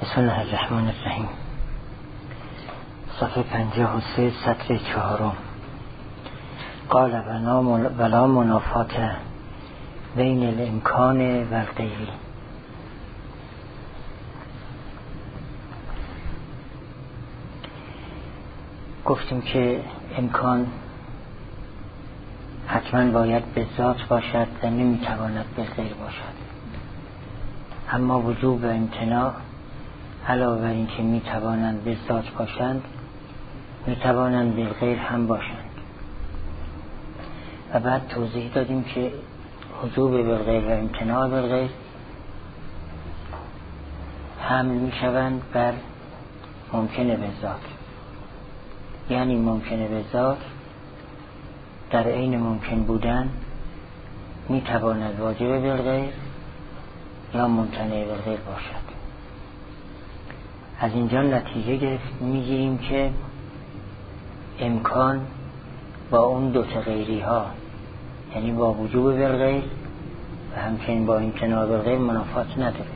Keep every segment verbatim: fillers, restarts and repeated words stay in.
بسم الله الرحمن الرحیم. صفحه پنجاه و سه سطر چهارم. قال ولا منافات بین الامکان و الغیری. گفتیم که امکان حتما باید به ذات باشد و نمیتواند به غیر باشد، اما وجوب و امتناع علاوه بر این که میتوانند به ذات باشند میتوانند به غیر هم باشند. و بعد توضیح دادیم که وجوب به غیر و امتناع به غیر حمل میشوند بر ممکنه به ذات، یعنی ممکنه به ذات در عین ممکن بودن میتواند واجب بالغیر یا ممتنع بالغیر باشد. از اینجا نتیجه گرفت میگیریم که امکان با اون دو تا غیری ها، یعنی با وجوب بالغیر و همچنین با امتناع بالغیر منافات نداره،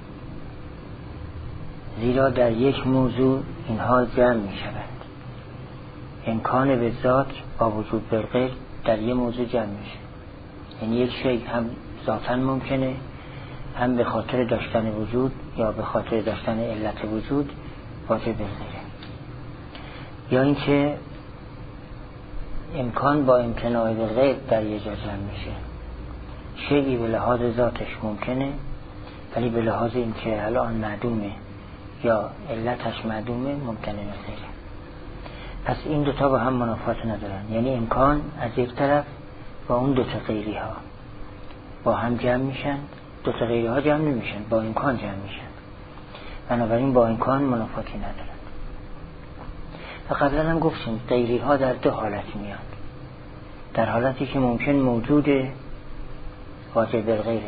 زیرا در یک موضوع اینها جمع میشوند. امکان به ذات با وجود بالغیر در یک موضوع جمع میشه، یعنی یک شی هم ذاتاً ممکنه، هم به خاطر داشتن وجود یا به خاطر داشتن علت وجود واجب بالغیره. یا اینکه امکان با امتناع بالغیر در یک جا جمع میشه، شیئی به لحاظ ذاتش ممکنه ولی به لحاظ اینکه الان معدومه یا علتش معدومه ممکنه بالغیره. پس این دوتا با هم منافات ندارن، یعنی امکان از یک طرف با اون دوتا غیری ها با هم جمع میشن، دوتا غیری ها جمع نمیشن، با امکان جمع میشن، بنابراین با امکان منافاتی ندارن. و قبلا هم گفتیم غیری ها در دو حالت میان، در حالتی که ممکن موجوده واجب بالغیره،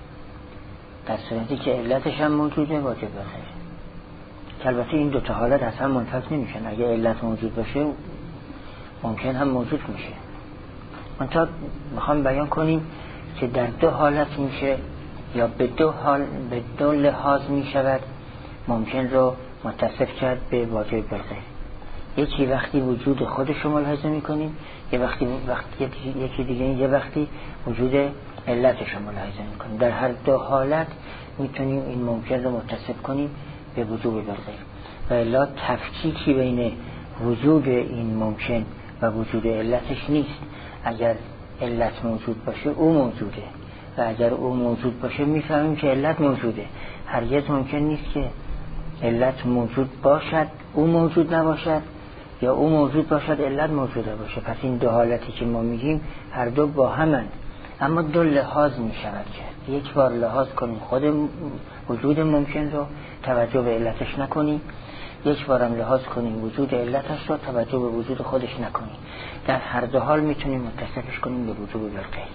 در صورتی که علتش هم موجوده واجب بالغیره. که البته این دوتا حالت از هم منفک نمیشن، اگه علت موجود باشه ممکن هم موجود میشه. منتها میخوام بیان کنیم که در دو حالت میشه یا به دو حال به دو لحاظ میشود ممکن رو متصف کرد به واجب بالغیر. یکی وقتی وجود خودش رو ملاحظه میکنیم، یه وقتی وقتی یکی دیگه یه وقتی وجود علتش رو ملاحظه میکنیم. در هر دو حالت میتونیم این ممکن رو متصف کنیم به وجوب بالغیر. و الا تفکیکی بین وجود این ممکن و وجود علتش نیست. اگر علت موجود باشه او موجوده و اگر او موجود باشه میفهمیم که علت موجوده. هرگز ممکن نیست که علت موجود باشد او موجود نباشد یا او موجود باشد علت موجود باشه. پس این دو حالتی که ما میگیم هر دو با همند، اما دو لحاظ میشود کرد. یک بار لحاظ کنیم خود وجود ممکن رو توجه به علتش نکنیم، یک بارم لحاظ کنیم وجود علتش رو توجه به وجود خودش نکنیم. در هر دو حال میتونیم متصفش کنیم به وجود بالغیر.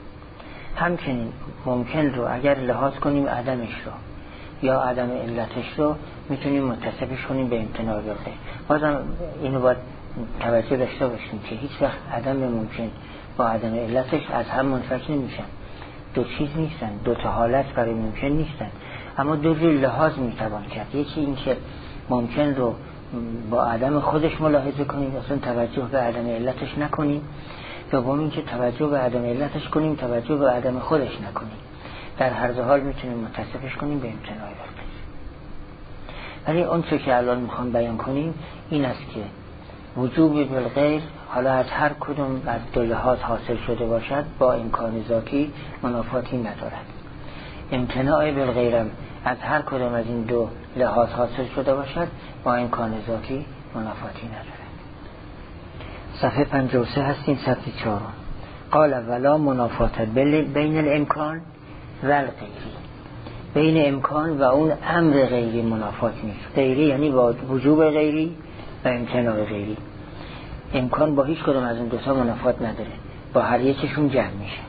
همچنین ممکن رو اگر لحاظ کنیم عدمش رو یا عدم علتش رو میتونیم متصفش کنیم به امتناع بالغیر. بازم اینو باید توجه داشته باشیم که هیچ وقت عدم ممکن با عدم علتش از هم منفک نمیشن، دو چیز نیستن، دو تا حالت برای ممکن نیستن، اما دو جور لحاظ میتوان کرد. یکی این که ممکن رو با عدم خودش ملاحظه کنیم، اصلا توجه به عدم علتش نکنیم. دوم این که توجه به عدم علتش کنیم، توجه به عدم خودش نکنیم. در هر دو حال میتونیم متصفش کنیم به امتناع بالغیر. ولی اون چه که الان میخوام بیان کنیم این است که وجوب بالغیر حالا از هر کدوم از دو لحاظ حاصل شده باشد با امکان ذاتی منافاتی ندارد. امتناع بالغیرم از هر کدوم از این دو لحاظ حاصل شده باشد با امکان ذاتی منافاتی ندارد. صفحه پنجاه و سه هستیم، سطر چهارم. قال ولا منافات بین الامکان و الغیری. بین امکان و اون امر غیری منافات نیست. غیری یعنی با وجوب غیری و امتناع غیری. امکان با هیچ کدوم از این دو تا منافات نداره، با هر یکیشون جمع میشه.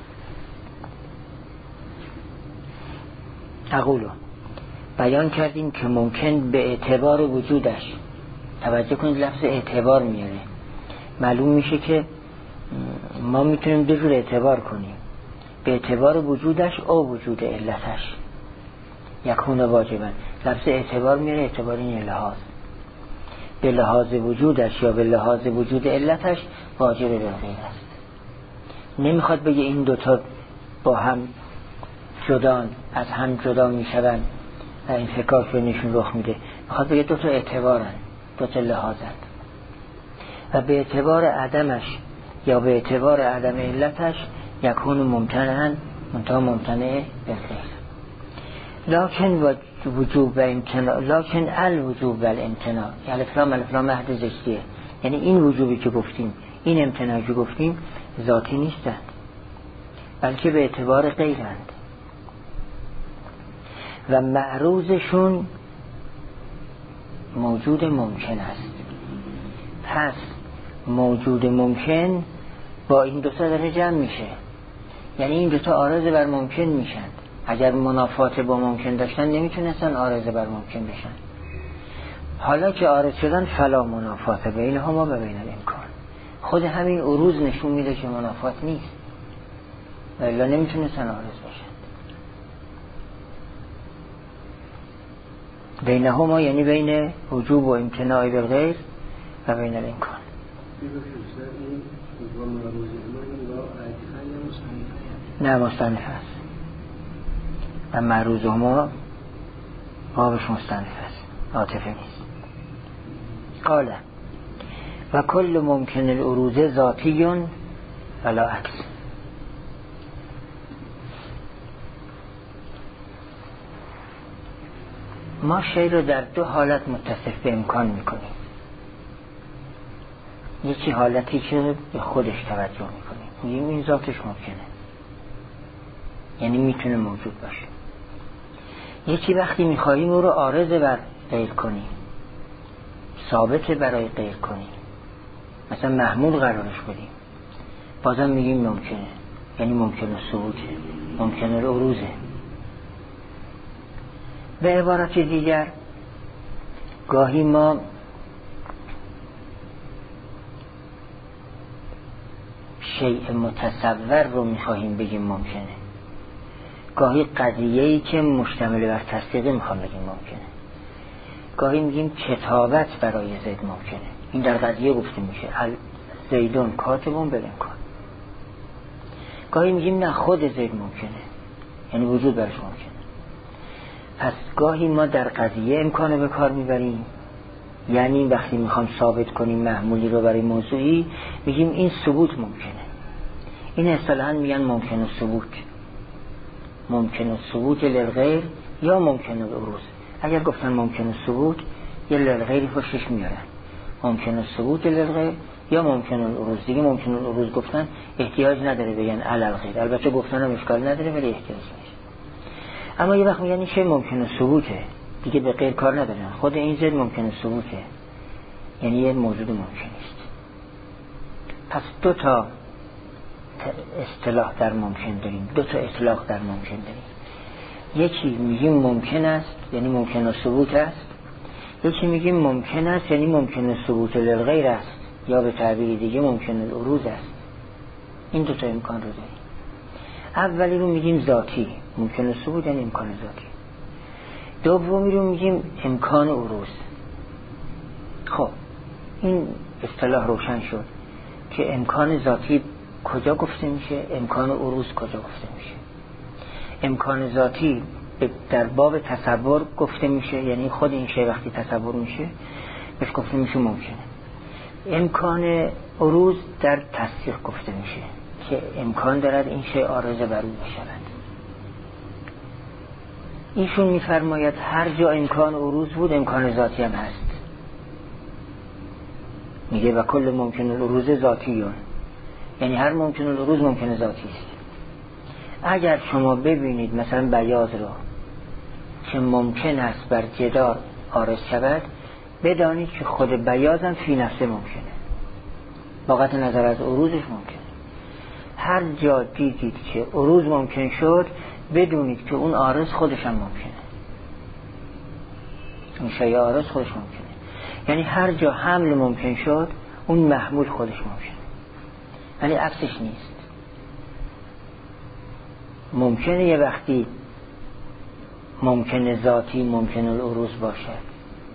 اقولو بیان کردیم که ممکن به اعتبار وجودش، توجه کنید لفظ اعتبار میاره، معلوم میشه که ما میتونیم دو جور اعتبار کنیم. به اعتبار وجودش او وجود علتش یکون واجبا، لفظ اعتبار میاره، اعتبار این لحاظ، به لحاظ وجودش یا به لحاظ وجود علتش واجب به غیر است. نمیخواد بگه این دوتا با هم جدان، از هم جدا میشوند و این فکاک رو نشون رخ میده. میخواد بگه دوتا اعتبارن، دوتا لحاظن و به اعتبار عدمش یا به اعتبار عدم علتش یکون ممتنعن منتها ممتنع به غیر. لکن وجوب و امتناع، لکن الوجوب و الامتناع، الف لام الف لام مهد زشتیه، یعنی این وجوبی که گفتیم، این امتناعی که گفتیم ذاتی نیستند بلکه به اعتبار غیرند و معروضشون موجود ممکن است. پس موجود ممکن با این دوتا داره جمع میشه، یعنی این دوتا عارض بر ممکن میشن. اگر منافات با ممکن داشتن نمیتونستن عارض بر ممکن بشن. حالا که عارض شدن فلا منافات بینهما و بین الامکان. خود همین عروض نشون میده که منافات نیست، الا نمیتونستن عارض بشن. بینهما یعنی بین وجوب و امتناع بالغیر و بین الامکان. نه مصنف است و معروض هما بابش مصنف است، عاطفه نیست. قال و کل ممکن العروض ذاتی ولا عکس. ما شی رو در دو حالت متصف به امکان میکنیم. یکی حالتی که به خودش توجه میکنیم، میگیم این ذاتش ممکنه، یعنی میتونه موجود باشه. یکی وقتی میخواهیم او رو عارض بر غیر کنیم، ثابت برای غیر کنیم، مثلا محمول قرارش بدیم، بازم میگیم ممکنه، یعنی ممکنه ثبوته، ممکنه العروضه. به عبارت دیگر گاهی ما شیء متصور رو میخواهیم بگیم ممکنه، گاهی قضیه‌ای که مشتمل بر تصدیق میخوام بگیم ممکنه، گاهی میگیم کتابت برای زید ممکنه. این در قضیه گفته میشه زیدون کاتبون بالامکان. گاهی میگیم نه خود زید ممکنه، یعنی وجود برش ممکنه. پس گاهی ما در قضیه امکانه به کار میبریم، یعنی وقتی میخوام ثابت کنیم محمولی رو برای موضوعی میگیم این ثبوت ممکنه. این اصطلاحاً میگن ممکن الثبوت، ممکن الثبوت للغیر یا ممکن العروض. اگر گفتن ممکن الثبوت یا للغیری پشتش میارن، ممکن الثبوت للغیر یا ممکن العروض. دیگه ممکن العروض گفتن احتیاج نداره بگن علی الغیر، البته گفتن هم اشکال نداره ولی احتیاج نیست. اما یه وقت میگن این چه ممکن الثبوته، دیگه به غیر کار ندارن، خود این زد ممکن الثبوته، یعنی یه موجود ممکن است. پس دو تا اصطلاح در ممکن داریم، دو تا اطلاق در ممکن داریم. یکی میگیم ممکن است یعنی ممکن الثبوت است، یکی میگیم ممکن است یعنی ممکن الثبوت للغیر است، یا به تعبیر دیگه ممکن العروض است. این دو تا امکان رو داریم. اولی رو میگیم ذاتی، ممکن الثبوت یعنی امکان ذاتی. دومی رو میگیم امکان عروض. خب این اصطلاح روشن شد که امکان ذاتی کجا گفته میشه، امکان عروض کجا گفته میشه. امکان ذاتی در باب تصور گفته میشه، یعنی خود این شی وقتی تصور میشه بهش گفته میشه ممکنه. امکان عروض در تصدیق گفته میشه که امکان دارد این شی عارض بر او بشود. ایشون میفرماید هر جا امکان عروض بود امکان ذاتی هم هست. میگه و کل ممکن العروض ذاتیون، یعنی هر ممکن العروض ممکن ذاتی است. اگر شما ببینید مثلا بیاض رو که ممکن است بر جدار عارض شود، بدانید که خود بیاض هم فی نفسه ممکنه، با قطع نظر از عروضش ممکنه. هر جا دیدید که عروض ممکن شد بدونید که اون عارض خودش هم ممکنه، اون شیء عارض خودش ممکنه. یعنی هر جا حمل ممکن شد اون محمول خودش ممکنه، یعنی عکسش نیست. ممکنه یه وقتی ممکن ذاتی ممکن العروض باشد.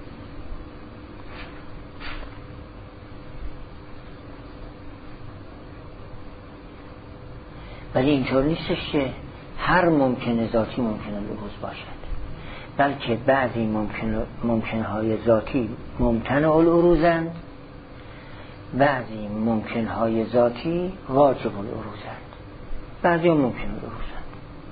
ولی اینطور نیستش که هر ممکن ذاتی ممکن العروض باشد، بلکه بعضی ممکن ممکنهای ذاتی ممتنع العروضند، بعضی ممکنهای ذاتی واجب العروضند، بعضی هم ممکن العروضند.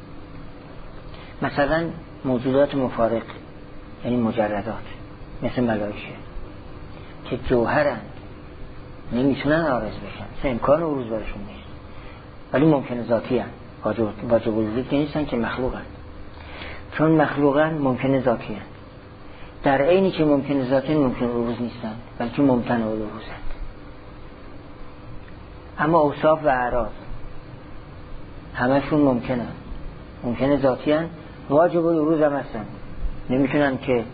مثلا موجودات مفارق یعنی مجردات مثل ملائکه که جوهرند، نمیتونن عارض بشن، اصلا امکان عروض برشون نیست، ولی ممکن ذاتی هستند. واجب واجب الوجود نیستن که مخلوقن، چون مخلوقن ممکن ذاتی هستند. در عینی که ممکن ذاتی ممکن العروض نیستن، بلکه ممتنع العروضند. اما اوصاف و اعراض همشون ممکنن، ممکن ذاتی هستند، واجب العروض هم هستن، نمیتونن که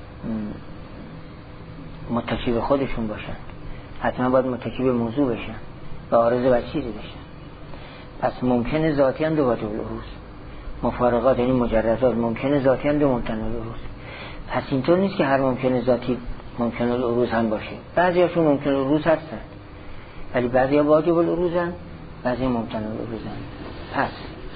متکی به خودشون باشن، حتما باید متکی به موضوع بشن و عارض بر چیزی بشن. پس ممکن ذاتی هم دو واجب العروض، مفارقات یعنی مجردات ممکن ذاتی هم دو ممتنع العروض. پس اینطور نیست که هر ممکن ذاتی ممکن العروض هم باشه، بعضی هاشون ممکن العروض هستن ولی بعضی ها واجب العروض هم، بعضی ممتنع العروض هم. پس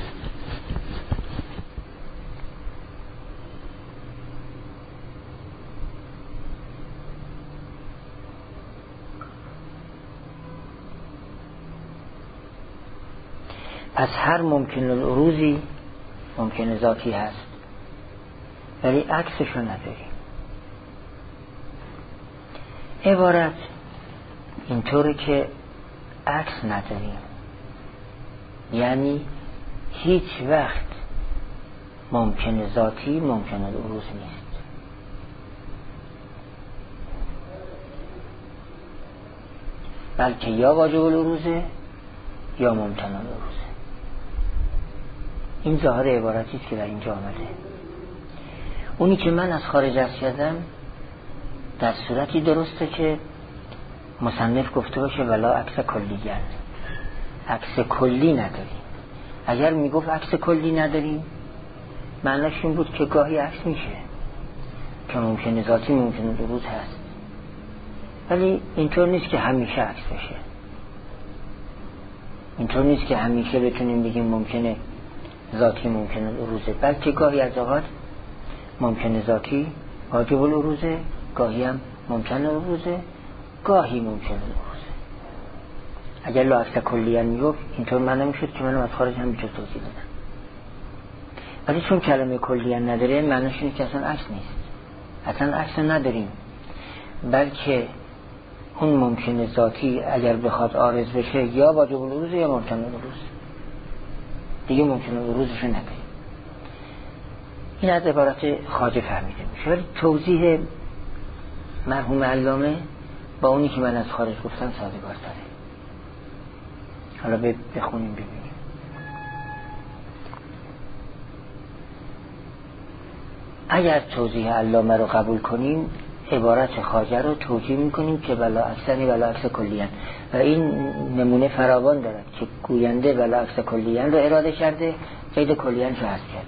پس هر ممکن العروضی ممکن ذاتی هست ولی عکسشو نداریم. عبارت اینطوره که عکس نداریم، یعنی هیچ وقت ممکن ذاتی ممکن العروض نیست. بلکه یا واجب العروضه یا ممتنع العروضه. این ظاهر عبارتی است که در اینجا آمده. اونی که من از خارج عرض کردم در صورتی درسته که مصنف گفته باشه ولا عکس کلی گرد، عکس کلی نداریم. اگر میگفت عکس کلی نداریم معنیش این بود که گاهی عکس میشه که ممکن ذاتی ممکن العروض هست، ولی اینطور نیست که همیشه عکس بشه. اینطور نیست که همیشه بتونیم بگیم ممکنه ذاتی ممکن العروضه، بلکه گاهی از اوقات ممکن ذاتی واجب العروضه، گاهی هم ممکن العروضه، گاهی ممکن العروضه. اگر لا عکس کلیه میگفت اینطور معنی میشد که منو از خارج هم بیچه توضیح بدم، ولی چون کلمه کلیه نداره معنیش اینه که اصلا عکس نیست، اصلا عکس نداریم، بلکه اون ممکن ذاتی اگر بخواد عارض بشه یا واجب العروضه یا ممکن العروضه، دیگه ممکن العروضش نداریم. این از عبارت خواجه فهمیده میشه، ولی توضیح مرحوم علامه با اونی که من از خارج گفتم سازگار داره. حالا بخونیم ببینیم. اگر توضیح علامه رو قبول کنیم عبارت خواجه رو توجیه میکنیم که بلا عکسنی بلا عکس کلیان، و این نمونه فراوان دارد که گوینده بلا عکس کلیان رو اراده کرده، قید کلیان رو حذف کرده.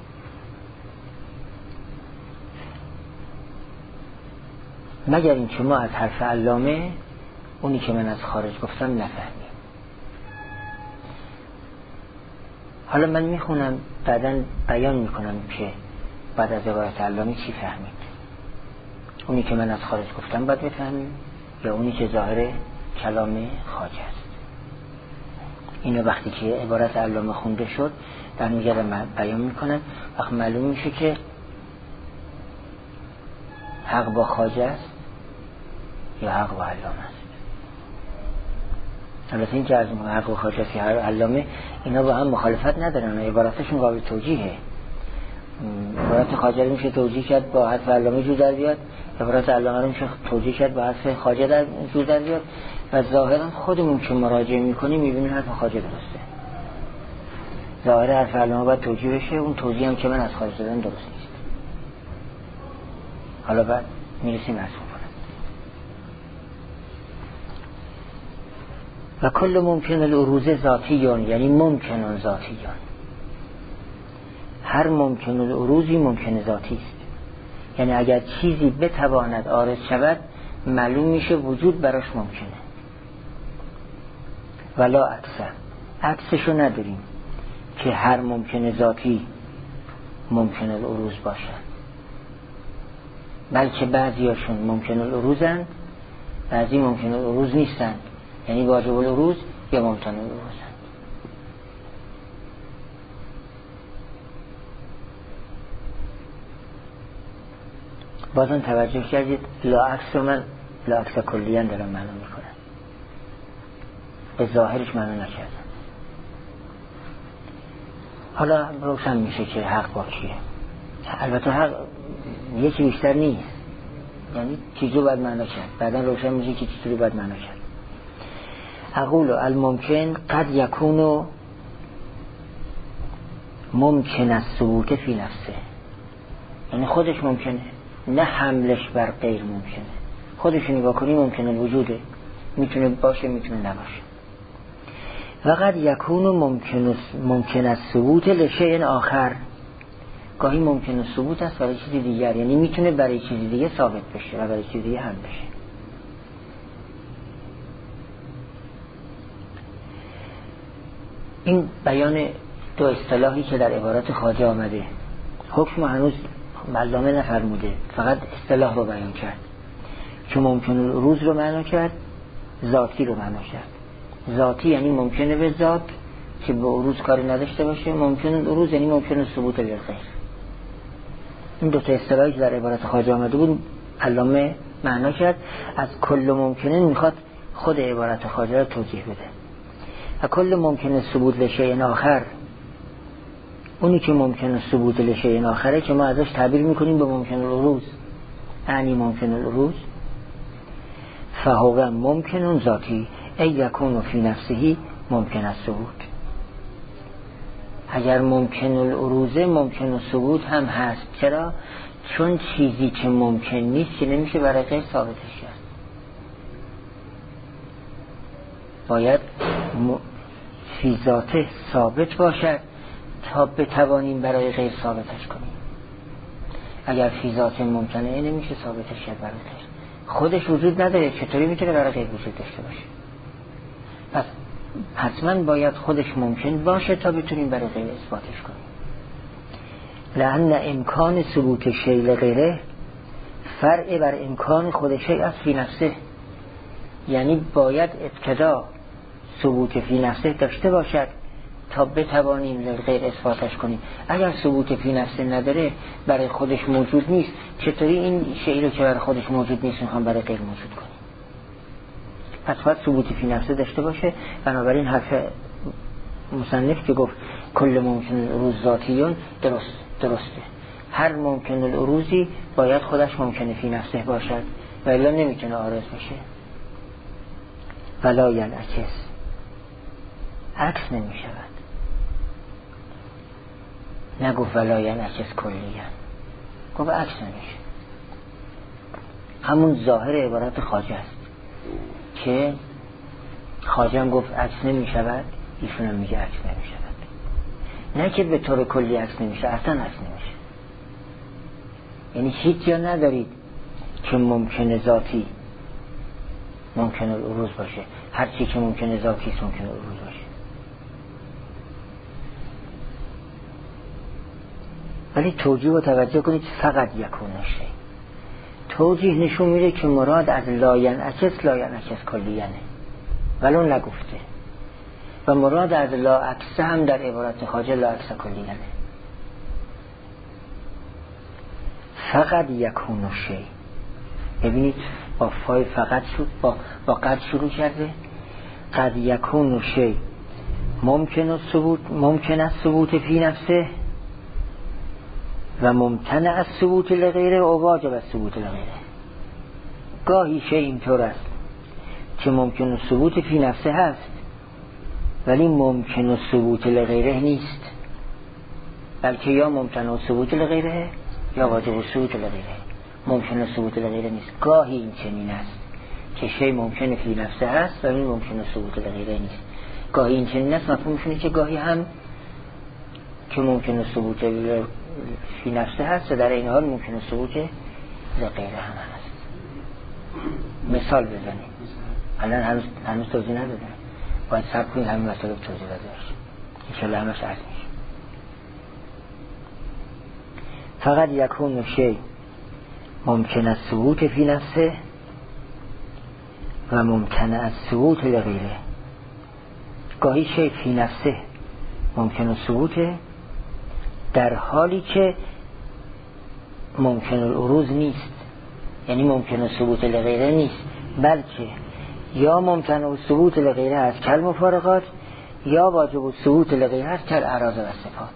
مگر این که ما از حرف علامه اونی که من از خارج گفتم نفهمیم. حالا من میخونم بعداً بیان میکنم که بعد از عبارت علامه چی فهمید. اونی که من از خارج گفتم باید بفهمیم یا اونی که ظاهر کلام خواجه است. اینو وقتی که عبارت علامه خونده شد در میگردم بیان میکنم، وقت معلوم میشه که حق با خواجه است یا حق با علامه است. البته این که از حق با خواجه است یا علامه اینا با هم مخالفت ندارن، عبارتشون قابل توجیهه. عبارت خواجه رو میشه توجیه کرد با حرف علامه جور در بیاد، عبارت علامه رو میشه توجیه کرد با حرف خواجه در جور در بیاد، و ظاهرا خودمون که مراجعه میکنیم میبینیم حرف خواجه درسته. ظاهر حرف علامه باید توجیه بشه، اون توجیه هم که من از خارج دادن درست نیست. حالا بعد میرسیم از کنم. و کل ممکن العروض ذاتیون، یعنی ممکنون ذاتیون، هر ممکن العروضی ممکن ذاتی است. یعنی اگر چیزی بتواند عارض شود معلوم میشه وجود براش ممکنه، ولا عکسه، عکسشو نداریم که هر ممکن ذاتی ممکن العروض باشد، بلکه بعضیاشون ممکن العروضن، بعضی ممکن العروض نیستن، یعنی واجب العروض یا ممکن العروضن. بازم توجه کردید لا عکس رو من لا عکس کلیان دارم معنا میکنم، به ظاهرش معنا نکردم. حالا روشن میشه که حق با کیه. البته حق یکی بیشتر نیست، یعنی چیزو باید معنا کرد، بعدا روشن میشه که چیزو باید معنا کرد. اقول الممکن قد یکون ممکن الثبوت فی نفسه، یعنی خودش ممکنه، نه حملش بر غیر ممکنه. خودش نگاه کنی ممکنه الوجوده، میتونه باشه میتونه نباشه. وقد یکون ممکن ممکن الثبوت لشیء آخر، گاهی ممکن الثبوت است برای چیزی دیگر، یعنی میتونه برای چیزی دیگه ثابت بشه و برای چیزی دیگه هم بشه. این بیان دو اصطلاحی که در عبارات خواجه آمده، حکم هنوز علامه نفرموده، فقط اصطلاح رو بیان کرد که ممکن العروض رو معنا کرد، ذاتی رو معنا کرد. ذاتی یعنی ممکنه به ذات که به عروض کاری نداشته باشه، ممکن العروض یعنی ممکن الثبوت للغیر. این دو تا اصطلاحی که در عبارات خواجه آمده بود علامه معنا کرد. از کل ممکنه میخواد خود عبارت خواجه رو توضیح بده. و کل ممکنه ثبوت لشیء آخر، اونی که ممکنه ثبوت لشیء آخره که ما ازش تعبیر میکنیم به ممکن العروض، یعنی ممکن العروض، فهو ممکن ذاتی ای یکون فی نفسه ممکن الثبوت. اگر ممکن العروض ممکن الثبوت هم هست. چرا؟ چون چیزی که ممکن نیست که نمیشه برای غیر ثابتش کرد، باید م... فی ذاته ثابت باشد تا بتوانیم برای غیر ثابتش کنیم. اگر فی ذاته ممکنه نمیشه ثابتش کرد برای غیر، خودش وجود نداره، چطوری میتونه برای غیر وجود داشته باشه؟ پس حتما باید خودش ممکن باشه تا بتونیم برای غیر اثباتش کنیم. لأن امکان ثبوت شیء لغیره فرع بر امکان خود شیء است فی نفسه، یعنی باید ابتدا ثبوت فی نفسه داشته باشد تا بتوانیم لغیر اثباتش کنیم. اگر ثبوت فی نفسه نداره، برای خودش موجود نیست، چطوری این شیء رو که برای خودش موجود نیست میخوام برای غیر موجود کنیم؟ پس باید ثبوت فی نفسه داشته باشه. بنابراین حرف مصنف که گفت کل ممکن العروض ذاتیون درست درسته. هر ممکن العروضی باید خودش ممکنه فی نفسه باشد و الا نمیتونه عارض بشه. ولا ینعکس، عکس نمی شود. نگفت ولا ینعکس کلیاً، گفت عکس نمیشه. همون ظاهر عبارت خواجه است که خواجه هم گفت عکس نمی شود، ایشون هم میگه عکس نمی شود. نه که به طور کلی عکس نمیشه، اصلا عکس نمیشه. یعنی هیچ جا ندارید که ممکن ذاتی ممکن العروض باشه، هر چی که ممکن ذاتی است ممکن العروض باشه. ولی توجیه و توجه کنید فقط یکون شی. توجیه نشون میده که مراد از لا ینعکس لا ینعکس کلیانه، ولو نگفته. و مراد از لا عکس هم در عبارت خواجه لا عکس کلیانه. فقط یکون شی. ببینید با فای فقط شد، با, با قد شروع کرده. قد یکون شی ممکن الثبوت ممکن الثبوت فی نفسه و ممتنع الثبوت لغیره و واجب الثبوت لغیره. گاهی شی اینطور است که ممکن الثبوت فی نفسه هست ولی ممکن الثبوت لغیره نیست، بلکه یا ممتنع الثبوت لغیره یا واجب الثبوت لغیره. ممکن الثبوت لغیره نیست. گاهی این چنین است که شی ممکن فی نفسه هست ولی ممکن الثبوت لغیره نیست. گاهی این چنین است، مفهومش اینه که گاهی هم که ممکنه ثبوت فی نفسه هست و در این حال ممکنه ثبوت لغیره هم هست. مثال بزنیم. الان هنوز هنوز توضیح ندادم، باید صبر کنید همین مسئله رو توضیح داده باشه، انشالله همش عرض میشه. فقط یکون شی ممکن است ثبوت فی نفسه و ممکن است ثبوت لغیره. گاهی شی فی نفسه ممکن است ثبوت در حالی که ممکن العروض نیست، یعنی ممکن است ثبوت لغیره نیست، بلکه یا ممکن است ثبوت لغیره است کل مفارقات یا واجب ثبوت لغیره است کل اعراض و صفات.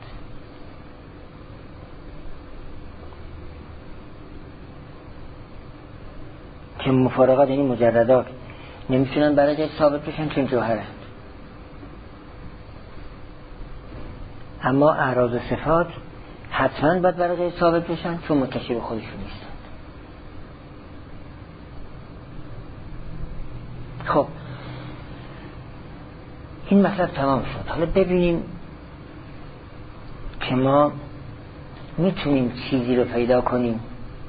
که مفارقات یعنی مجردات نمیتونن برای جای ثابت بشن چون جوهرند، اما اعراض و صفات حتما باید برای جای ثابت بشن چون متصل به خودشون نیستن. خب این مطلب تمام شد. حالا ببینیم که ما میتونیم چیزی رو پیدا کنیم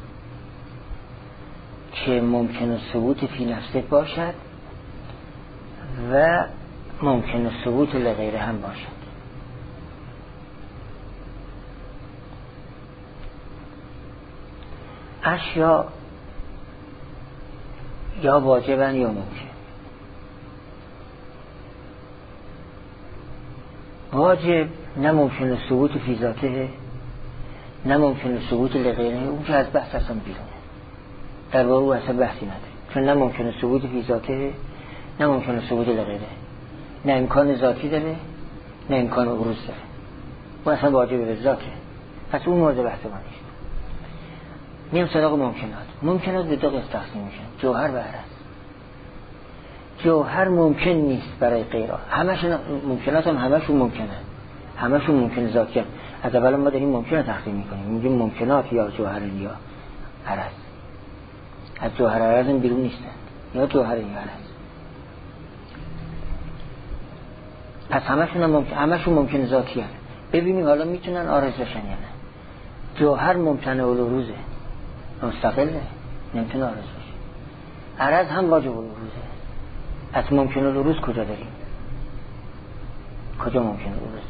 که ممکن ثبوت فی نفسه باشد و ممکن ثبوت لغیره هم باشد. اشیا یا واجبن یا ممکن. واجب نه ممکن ثبوت فی ذاته نه ممکن ثبوت لغیره، اون که از بحث اصلا بیرونه، در واقع او اصلا بحثی نداره، چون نه ممکن ثبوت فی ذاته نه ممکن ثبوت لغیره، نه امکان ذاتی داره نه امکان عروض داره، او اصلا واجب به ذاته، پس اون مورد بحث ما نیست. میم سراغ ممکنات. ممکنات به دو قسم تقسیم میشن، جوهر و عرض. جوهر ممکن نیست برای غیره، همشون ممکنات هم همشون ممکنه، همشون ممکن ذاتی هم. از اول ما داریم ممکنات تقسیم میکنیم، میگیم ممکنات یا جوهر یا عرض. از جوهر عرض هم بیرون نیستن، یا جوهر یا عرض. پس همشون هم ممکن، همشون ممکن ذاتی هم. ببینیم حالا میتونن عارض بشن یا نه. جوهر ممکنه العروضه، مستقله، نمیتونه عارض بشه. عرض هم واجب العروضه. از ممکن العروض کجا داریم؟ کجا ممکن العروض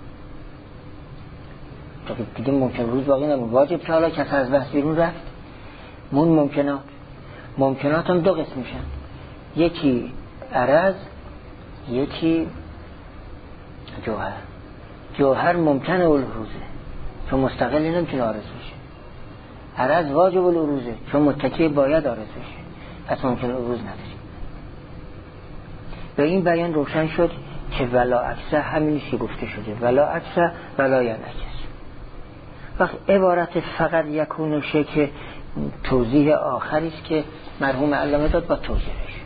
داریم؟ دیگه ممکن العروض باقی نمون. واجب که حالا کسی از بحث بیرون رفت، مون ممکنات. ممکنات هم دو قسم میشن، یکی عرض یکی جوهر. جوهر ممکن العروضه چون مستقل نمیتونه عارض بشه. عرض واجب العروضه چون متکی باید عارض بشه، پس ممکن العروض نداریم. به این بیان روشن شد که ولا عکسه همینی که گفته شده، ولا عکسه ولا ینعکس. وقت عبارت فقط یکون شه که توضیح آخری است که مرحوم علامه داد با توضیحش.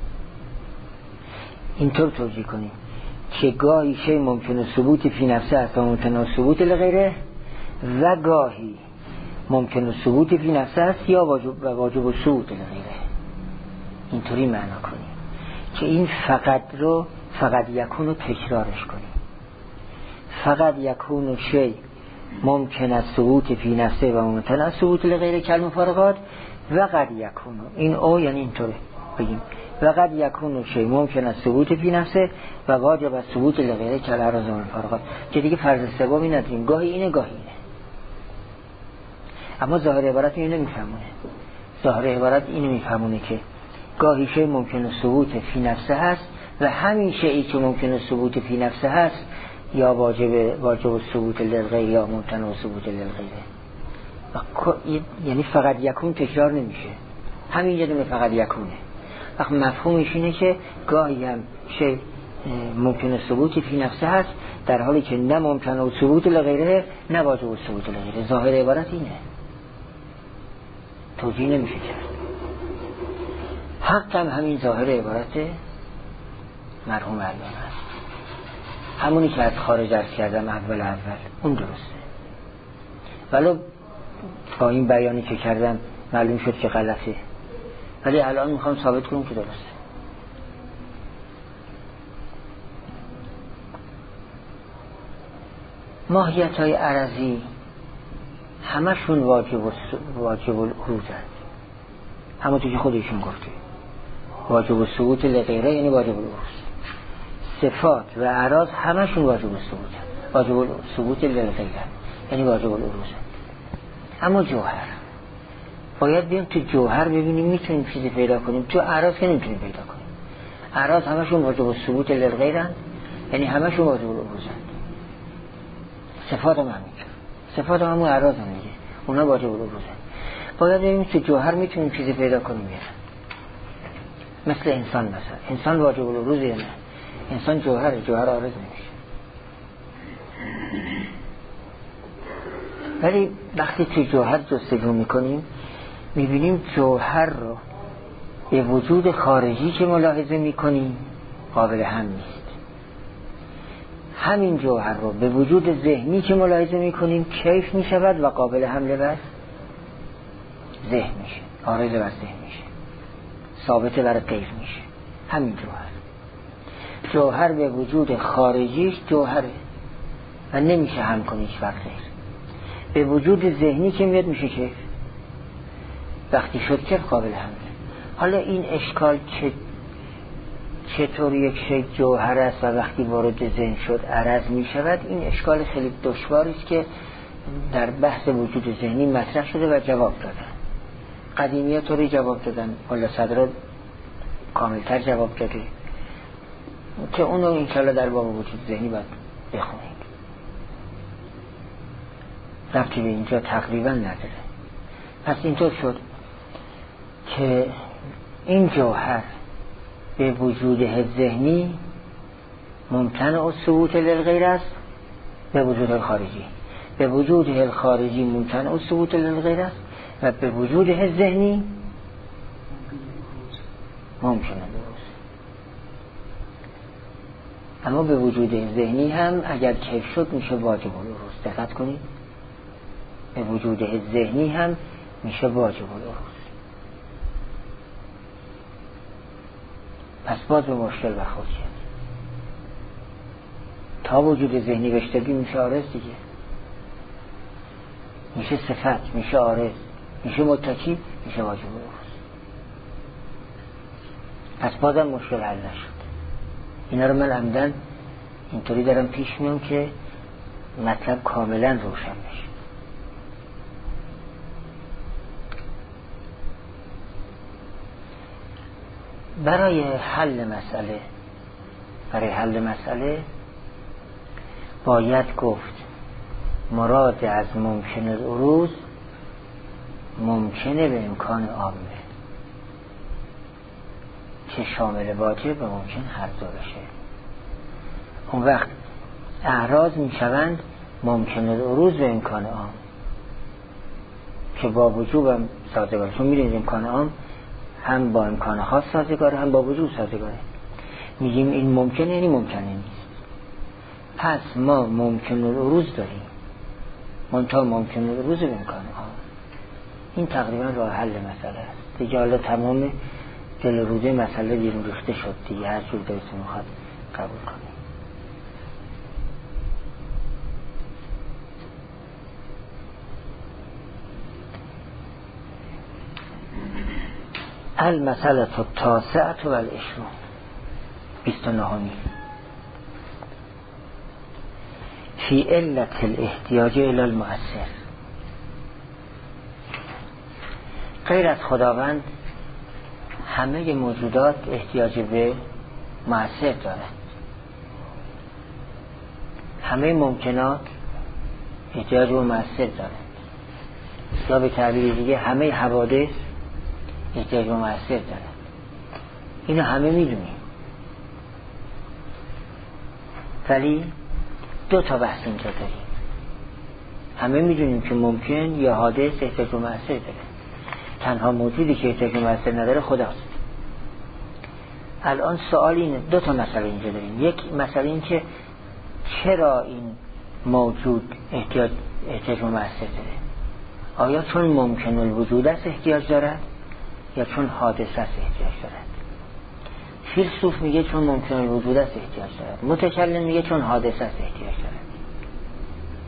اینطور توضیح کنیم که گاهی شی ممکنه ثبوت فی نفسه است و ممکنه ثبوت لغیره، و گاهی ممکنه ثبوت فی نفسه است یا واجب و واجب ثبوت لغیره. اینطوری معنا کنیم که این فقط رو فقط یکون رو تکرارش کنیم. فقط یکون شی ممکن است ثبوت فی نفسه و ممکن است ثبوت لغیره کل مفارقات و قد یکون، این او یعنی اینطوره بگیم، و قد یکون شی ممکن است ثبوت فی نفسه و واجب است ثبوت لغیره کل اعراض و مفارقات. که دیگه فرض سومی نداریم، گاهی اینه گاهی اینه. اما ظاهر عبارت اینو نمیفهمونه. ظاهر عبارت اینو میفهمونه که گاهی شی ممکن است ثبوت فی نفسه هست و همین شیئی که ممکن است ثبوت فی نفسه هست یا واجب واجب ثبوت للغیره یا ممکن است ثبوت للغیره. یعنی فقط یکون تکرار نمیشه، همین یه دونه فقط یکونه. وقت مفهومش اینه که گاهی هم شی ممکن است ثبوت فی نفسه هست در حالی که نه ممکن است ثبوت للغیره نه واجب ثبوت للغیره. ظاهر عبارت اینه، توجیه نمیشه کرد. حق هم همین ظاهر عبارت مرحوم علامه است، همونی که از خارج عرض کردم اول اول اون درسته، ولو با این بیانی که کردم معلوم شد که غلطه، ولی الان میخوام ثابت کنم که درسته. ماهیت های عرضی همشون واجب و واجب العروض هست، همونطور که خودشون گفته واجب الثبوت لغیره یعنی واجب العروض. صفات و اعراض همشون واجب الثبوت هست، واجب الثبوت لغیره یعنی واجب العروض. اما جوهر باید بیم تو جوهر ببینیم میتونیم چیزی پیدا کنیم، تو اعراض که نمیتونیم پیدا کنیم. اعراض همشون واجب الثبوت للغیرن یعنی همشون واجب العروضن. صفات هم همینجور، صفات هم همون اعراض هم میگه اونا واجب العروضن. باید ببینیم تو جوهر میتونیم چیزی پیدا کنیم یا مثل انسان مثلا، انسان واجب العروض یا نه؟ انسان جوهر، جوهر عارض نمیشه. ولی وقتی تو جوهر جستجو میکنیم میبینیم جوهر رو به وجود خارجی که ملاحظه میکنیم قابل هم نیست، همین جوهر رو به وجود ذهنی که ملاحظه میکنیم کیف میشود و قابل حمله بر ذهن میشه، عارض بر ذهن میشه، ثابت بر غیر میشه. همین جوهر جوهر به وجود خارجیش جوهره و نمیشه هم کنیش بر غیر. به وجود ذهنی که میاد میشه کیف، وقتی شد کیف قابل حمله. حالا این اشکال چه چطور یک شی جوهر است و وقتی وارد ذهن شد عرض می شود، این اشکال خیلی دشواری است که در بحث وجود ذهنی مطرح شده و جواب دادن. قدیمی ها طوری جواب دادن، ملا صدرا کاملتر جواب داده که اونو انشاءالله در باب وجود ذهنی باید بخونید، ربطی به اینجا تقریبا نداره. پس اینطور شد که این جوهر به وجود ذهنی ممتنع الثبوت للغیر است، به وجود الخارجی به وجود الخارجی ممتنع الثبوت للغیر است و به وجود ذهنی ممکن العروض. اما به وجود ذهنی هم اگر کیف شد میشه واجب العروض. دقت کنید، به وجود ذهنی هم میشه واجب العروض. پس باز به مشکل برخورد شد. تا وجود ذهنی بشتگی میشه عارض دیگه، میشه صفت، میشه عارض، میشه متکی، میشه واجب العروض. پس بازم مشکل حل نشد. اینا رو من عمدن اینطوری دارم پیش میام که مطلب کاملا روشن بشه. برای حل مسئله برای حل مسئله باید گفت مراد از ممکن العروض ممکنه به امکان عامه که شامل واجب و ممکن هر دو بشه. اون وقت اعراض می شوند ممکن العروض به امکان عام که با وجوب هم سازگار. چون میدونید امکان عام هم با امکان خاص سازگاره هم با وجود سازگاره. میگیم این ممکنه یعنی ممکنه نیست. پس ما ممکن العروض داریم منتها ممکن العروض به امکان عام. این تقریبا راه حل مسئله است دیگه. حالا تمام دل روده مسئله بیرون ریخته شد دیگه، هر جور دلتون میخواد قبول کنید. المسئله التاسعه و العشرون، بیست و نهمی. فی علت الاحتیاج الی المؤثر. غیر از خداوند همه موجودات احتیاج به مؤثر دارند. همه ممکنات احتیاج به مؤثر دارند، یا به تعبیر دیگه همه حوادث احتیاج به مؤثر دارند. اینو همه میدونیم، ولی دو تا بحث اینجا داریم. همه میدونیم که ممکن یا حادث احتیاج به مؤثر داره. تنها موجودی که احتیاج به مؤثر نداره خداست. الان سوال اینه، دو تا مسئله اینجا داریم. یک مسئله این که چرا این موجود احتیاج احتیاج به مؤثر داره؟ آیا چون ممکن الوجود است احتیاج دارد یا چون حادث است احتیاج دارد؟ فیلسوف میگه چون ممکن الوجود است احتیاج دارد، متکلم میگه چون حادث است احتیاج دارد.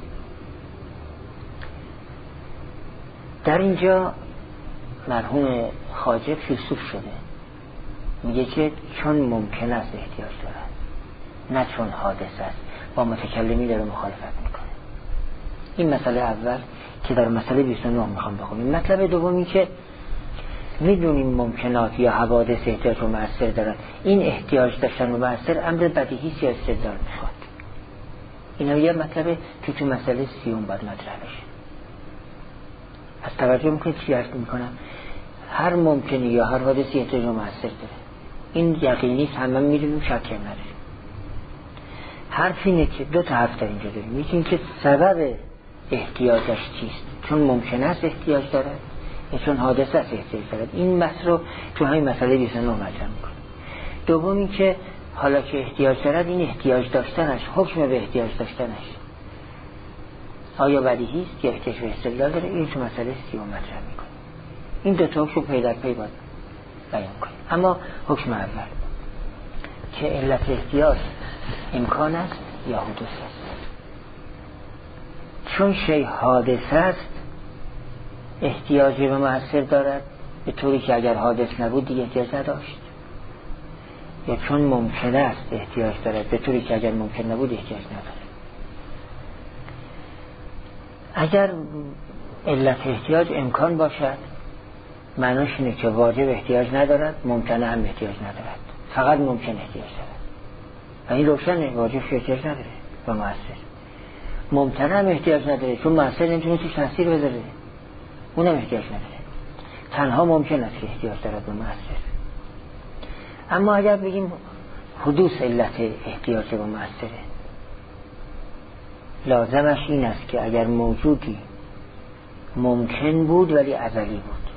در اینجا مرحوم خواجه فیلسوف شده، میگه که چون ممکن است احتیاج دارد نه چون حادث است، با متکلمی داره مخالفت میکنه. این مسئله اول که در مسئله بیست و نه میخوام بخونیم. مطلب دومی که میدونیم ممکنات یا حوادث احتیاج و مؤثر دارن، این احتیاج داشتن و مؤثر امر بدیهی یا استدلال میخواد. اینا یه مطلب که تو مسئله سیوم باید مطرح بشه. از توجه میکنید چی عرض میکنم؟ هر ممکنی یا هر حادثی احتیاج و مؤثر داره، این یقینی همه میدونیم، شک نداریم. حرف اینه که دو تا حرف در اینجا داریم. یکی این که سبب احتیاجش چیست، چون ممکن است احتیاج دارد یا چون حادث است احتیاج دارد. این بحث رو تو همین مسئله بیست و نه مطرح میکنه. دوم این که حالا که احتیاج دارد، این احتیاج داشتنش حکم به احتیاج داشتنش آیا بدیهی است یا احتیاج به استدلال داره، این تو مسئله سیوم مطرح میکنه. این دو تا حکم پی در پی باید بیان کنیم. اما حکم اول که علت احتیاج امکان است یا حدوث است. چون شی حادث است احتیاج به مؤثر دارد، به طوری که اگر حادث نبود دیگه احتیاج نداشت، یا چون ممکن است احتیاج دارد، به طوری که اگر ممکن نبود احتیاج ندارد. اگر علت احتیاج امکان باشد، معناش اینه که واجب احتیاج ندارد، ممکن هم احتیاج ندارد، فقط ممکن احتیاج دارد. و این روشنه، واجب احتیاج نداره و مؤثر. ممکن هم احتیاج نداره، چون مؤثر نمیتونه توش تاثیر بذاره، اونم احتیاج نداره. تنها ممکن است که احتیاج دارد و مؤثر. اما اگر بگیم حدوث علت احتیاج و مؤثره، لازمش این است که اگر موجودی ممکن بود ولی ازلی بود،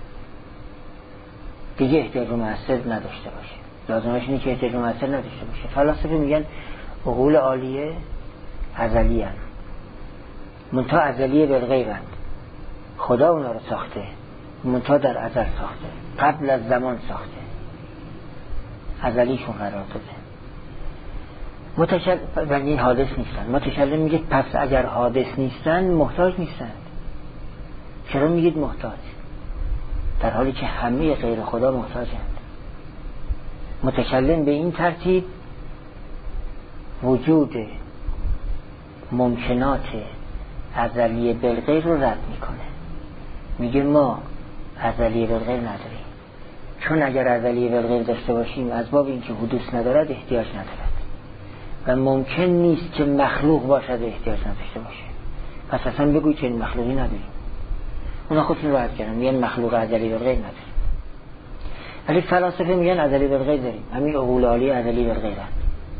دیگه احتیاج و مؤثر نداشته باشه. لازمش اینه که احتیاج و مؤثر نداشته باشه. فلاسفه میگن عقول عالیه ازلی هست، منتها ازلیه بالغیب هست. خدا اونا رو ساخته، منتها در ازل ساخته، قبل از زمان ساخته، ازلیشون قرار داده. متکلم ولی این حادث نیستن. متکلم میگه پس اگر حادث نیستن محتاج نیستند. چرا میگید محتاج؟ در حالی که همه غیر خدا محتاجند. متکلم به این ترتیب وجود ممکنات ازلی بالغیر رو رد میکنه. میگه ما ازلی بالغیر نداریم، چون اگر ازلی بالغیر داشته باشیم از باب اینکه حدوث ندارد احتیاج ندارد و ممکن نیست که مخلوق باشد احتیاج نداشته باشه. پس اصلا بگوی که این مخلوقی نداریم. اونا خودشون رو رد کردن، میگن مخلوق ازلی بالغیر نداریم. ولی فلاسفه میگن ازلی بالغیر داریم. همین عقول عالی ازلی بالغیر هست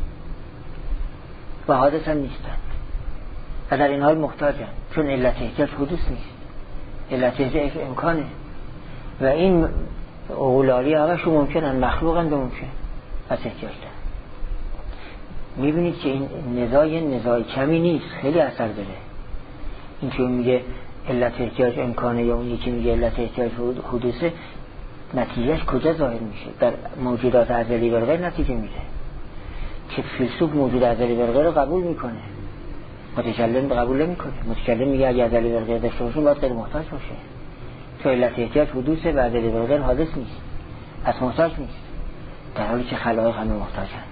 و حادث هم نیستن و در این حال محتاجن، چون علت احتیاج حدوث نیست، علت احتیاج امکانه و این عقول عالی همشون ممکنن، مخلوقن به ممکن، پس احتیاج دارن. میبینید که این نزاع نزاع کمی نیست، خیلی اثر داره. این که میگه علت احتیاج امکانه یا اون یکی میگه علت احتیاج حدوثه، نتیجهش کجا ظاهر میشه؟ در موجودات ازلی بالغیر نتیجه میده که فیلسوف موجود ازلی بالغیر رو قبول میکنه، متکلم قبول نمیکنه. متکلم میگه اگه ازلی بالغیر داشته باشیم باید غیر محتاج باشه، که علت احتیاج حدوثه و ازلی بالغیر حادث نیست، پس محتاج نیست، در حالی که خلایق همه محتاجن.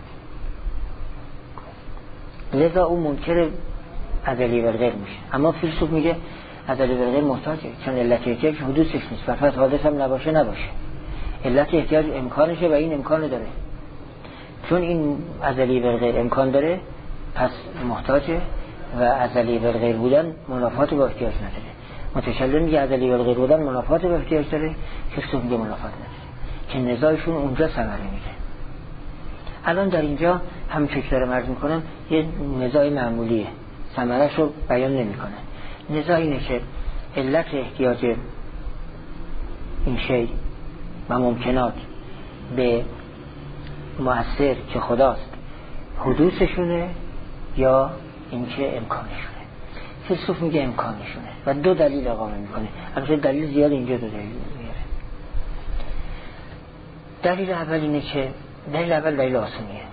لذا اون منکر ازلی بالغیر میشه. اما فیلسوف میگه ازلی بالغیر محتاجه، چون علت احتیاج حدوثش نیست، پس حادث هم نباشه نباشه. علت احتیاج امکانشه و این امکان داره، چون این ازلی بالغیر امکان داره پس محتاجه و ازلی بالغیر بودن منافات با احتیاج نداره. متکلم میگه ازلی بالغیر بودن منافات با احتیاج داره، فیلسوف میگه منافات نداره، که نزاعشون اونجا ثمره میده. الان در اینجا هم چک دارم عرض میکنم یه نزاع معمولیه، ثمرش رو بیان نمیکنه. نزاع اینه که علت احتیاج این شی و ممکنات به مؤثر که خداست حدوثشونه یا اینکه امکانشونه. فیلسوف میگه امکانشونه و دو دلیل اقامه میکنه. البته دلیل زیاد اینجا دو دلیل میاره. دلیل اول اینه که دلیل اول دلیل آسونیه،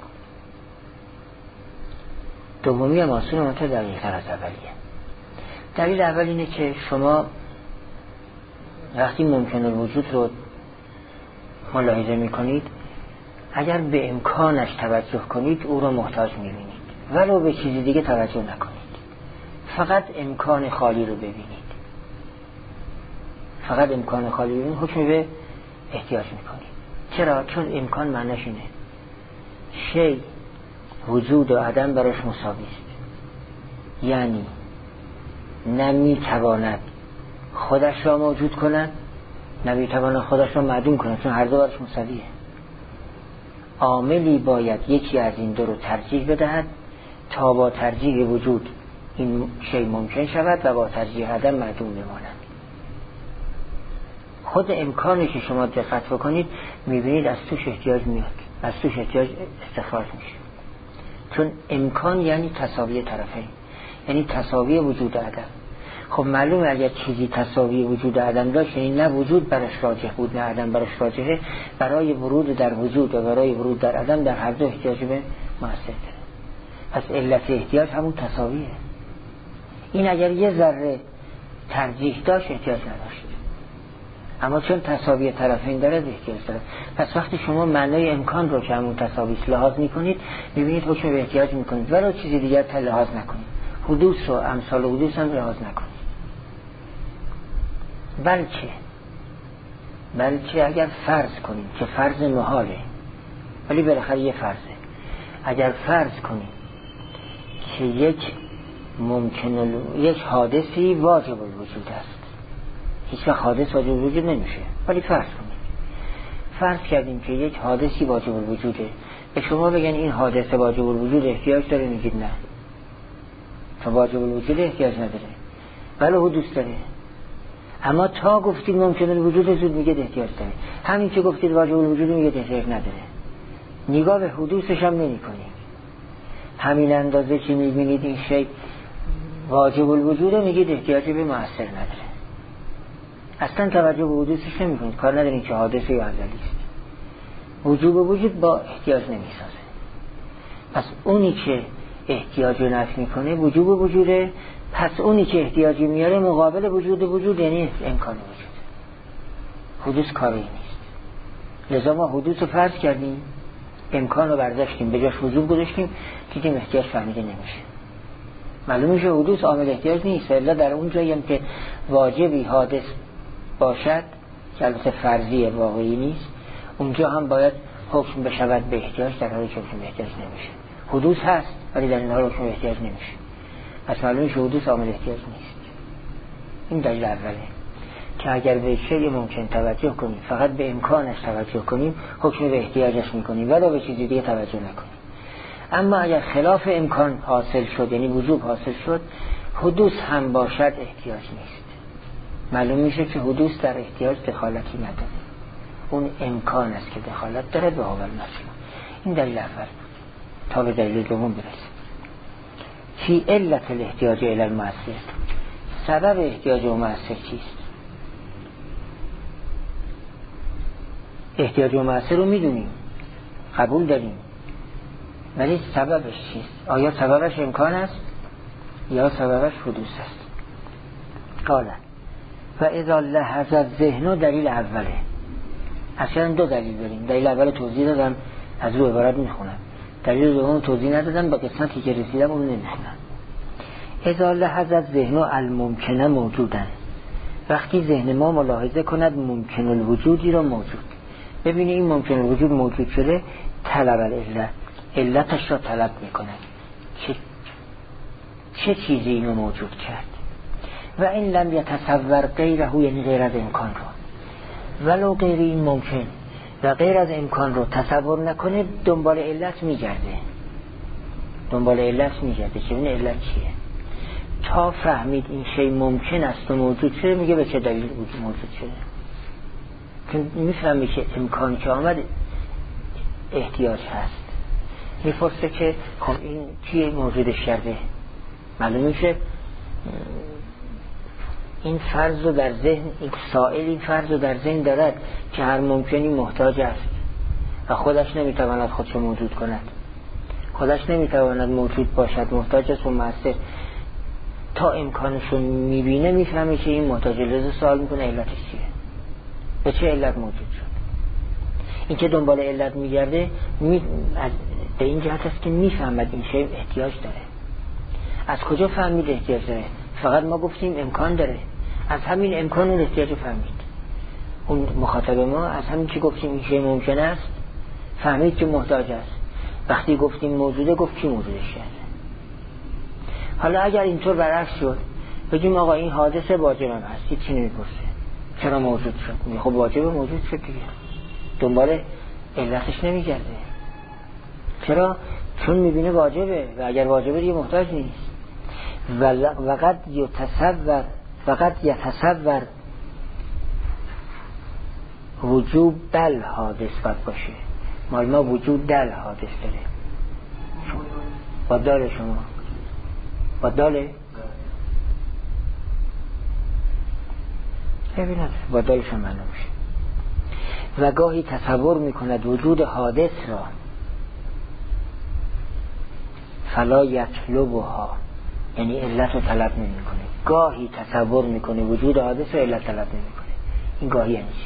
دومی هم آسونه منطقه دقیق تر از اولیه. دلیل اول اینه که شما وقتی ممکن الوجود رو ملاحظه میکنید، اگر به امکانش توجه کنید او رو محتاج میبینید، ولو به چیزی دیگه توجه نکنید، فقط امکان خالی رو ببینید، فقط امکان خالی ببینید، حکم به احتیاج میکنید. چرا؟ چون امکان معنیش اینه شی وجود و عدم براش مساوی است، یعنی نمیتواند خودش را موجود کند، نمیتواند خودش را معدوم کند، چون هر دو براش مساویه. عاملی باید یکی از این دو رو ترجیح بدهد تا با ترجیح وجود این شی ممکن شود و با ترجیح عدم معدوم بماند. خود امکانی که شما دقت بکنید میبینید از توش احتیاج میاد، از توش احتیاج استخراج میشه، چون امکان یعنی تساوی طرفین، یعنی تساوی وجود عدم. خب معلومه اگر چیزی تساوی وجود عدم داشت، یعنی نه وجود برش راجح بود نه عدم برش راجحه، برای ورود در وجود و برای ورود در عدم در هر دو احتیاج به مؤثر داره. پس علت احتیاج همون تساویه. این اگر یه ذره ترجیح داشت احتیاج نداشت، اما چون تساوی طرفین داره احتیاج داره. پس وقتی شما معنای امکان رو که همون تساوی لحاظ میکنید، میبینید حکم به احتیاج میکنید، ولی چیزی دیگر تا لحاظ نکنید، حدوث رو امثال حدوث هم لحاظ نکنید. بلکه بلکه اگر فرض کنید که فرض محاله، ولی بالاخره یه فرضه، اگر فرض کنید که یک ممکن یک حادثی واجب الوجود است، هیچ حادث واجب الوجود نمیشه، ولی فرض کنید فرض کردیم که یک حادثی واجب الوجوده، به شما بگن این حادثه واجب الوجود احتیاج داره، میگید نه، چون واجب الوجود احتیاج نداره ولی حدوث داره. اما تا گفتید ممکن الوجود زود میگه احتیاج داره، همین که گفتید واجب الوجود میگه احتیاج نداره، نگاه به حدوثش هم نمی کنید. همین اندازه که میبینید این شی واجب الوجوده میگید احتیاج به مؤثر نداره، اصلا توجه به حدوثش نمی کنید، کار ندارید که حادثه یا ازلی است. وجوب وجود با احتیاج نمیسازه. پس اونی که احتیاج رو نفی میکنه وجوب وجوده، پس اونی که احتیاجی میاره مقابل وجود وجود یعنی امکان وجود. حدوث کاری نیست. لذا ما حدوث رو فرض کردیم، امکان رو برداشتیم، به جاش وجود گذاشتیم، دیدیم احتیاج فهمیده نمیشه. معلوم میشه حدوث عامل احتیاج نیست، الا در اون جایی هم که واجبی حادث باشد که البته فرضی واقعی نیست، اونجا هم باید حکم بشود به احتیاج، در حالی که حکم به احتیاج نمیشه. حدوث هست ولی در این حال حکم به احتیاج نمیشه. پس معلومه که حدوث عامل احتیاج نیست. این دلیل اوله که اگر به شیء ممکن توجه کنیم، فقط به امکانش توجه کنیم، حکم به احتیاجش میکنیم ولی به چیزی دیگه توجه نکنیم. اما اگر خلاف امکان حاصل شد، یعنی وجوب حاصل شد، حدوث هم باشد احتیاج نیست. معلوم میشه که حدوث در احتیاج دخالتی نداره، اون امکان است که دخالت داره به اول مسئله. این دلیل اول بود. تا به دلیل دوم برسیم. فی علت الاحتیاج الی المؤثر، سبب احتیاج و مؤثر چیست؟ احتیاج و مؤثر رو میدونیم، قبول داریم، ولی سببش چیست؟ آیا سببش امکان است یا سببش حدوث است؟ قال و اذا لحظ الذهن، دلیل اوله. اصلا دو دلیل داریم. دلیل اول توضیح دادم، از رو عبارت میخونم. دلیل دوم توضیح ندادم، با قسمتی که رسیدم اون نمیخونم. اذا لحظ الذهن الممکنه موجودن، وقتی ذهن ما ملاحظه کند ممکن الوجودی را موجود، ببینی این ممکن الوجود موجود شده، طلب العلت، علتش را طلب میکند چه چه چیزی اینو موجود کرد. و این لم یتصور غیره، یعنی غیر از امکان رو، ولو غیر این ممکن و غیر از امکان رو تصور نکنه، دنبال علت میگرده، دنبال علت میگرده که این علت چیه. تا فهمید این شی ممکن است و موجود شده، میگه به چه دلیل موجود شده. چون میفهمی که امکان که آمد احتیاج هست، میپرسه که خب این چیه موجودش کرده. معلوم میشه این فرض رو در ذهن، این سائل این فرض رو در ذهن دارد که هر ممکنی محتاج است و خودش نمیتواند خودشو موجود کند، خودش نمیتواند موجود باشد، محتاج است و مؤثر. تا امکانشو میبینه میفهمه که این محتاج لذا سوال میکنه علتش چیه، به چه علت موجود شد. این که دنبال علت میگرده می... از... به این جهت است که میفهمد این شی احتیاج داره. از کجا فهمید احتیاج داره؟ فقط ما گفتیم امکان داره، از همین امکان اون احتیاج فهمید. اون مخاطب ما از همین که گفتیم این شی ممکن است فهمید که محتاج است. وقتی گفتیم موجوده گفت کی موجودش کرده. حالا اگر اینطور برعکس شد بگیم آقا این حادثه واجب هم هست، هیچی نمیپرسه چرا موجود شد، خب واجب موجود شد دیگه، دنبال علتش نمیگرده. چرا؟ چون میبینه واجبه و اگر واجبه دیگه محتاج نیست. وقد یتصور وقد یتصور وجوب دل حادث باید باشه. مال ما وجود دل حادث داره با دال شما با داله ببینید با دالش معنا میشه. و گاهی تصور میکند وجود حادث را فلا یطلبها، یعنی علت رو طلب نمیکنه. گاهی تصور میکنه وجود حادث رو علت طلب نمیکنه. این گاهی یعنی چی؟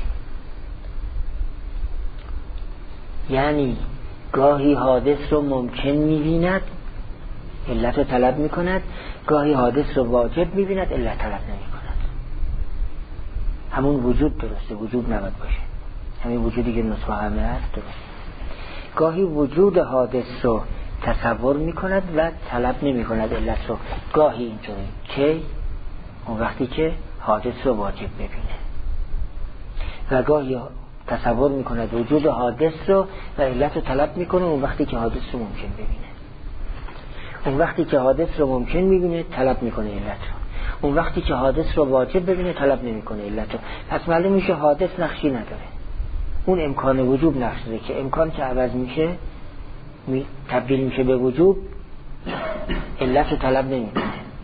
یعنی گاهی حادث رو ممکن میبیند علت رو طلب میکند، گاهی حادث رو واجب میبیند علت طلب نمیکند. همون وجود درسته، وجود نباید باشه، همین وجودی که نصف همه هست درسته. گاهی وجود حادث رو تصور میکند و طلب نمیکند علت رو. گاهی اینطوری که اون وقتی که حادث رو واجب ببینه، و گاهی تصور میکند وجود حادث رو و علت رو طلب میکنه اون وقتی که حادث رو ممکن ببینه. اون وقتی که حادث رو ممکن میبینه طلب میکنه علت رو، اون وقتی که حادث رو واجب ببینه طلب نمیکنه علت رو. پس معلوم میشه حادث نقشی نداره، اون امکان وجوب نقش داره که امکان که عوض میشه می تبدیل میشه به وجوب، علت رو طلب نمیکنه.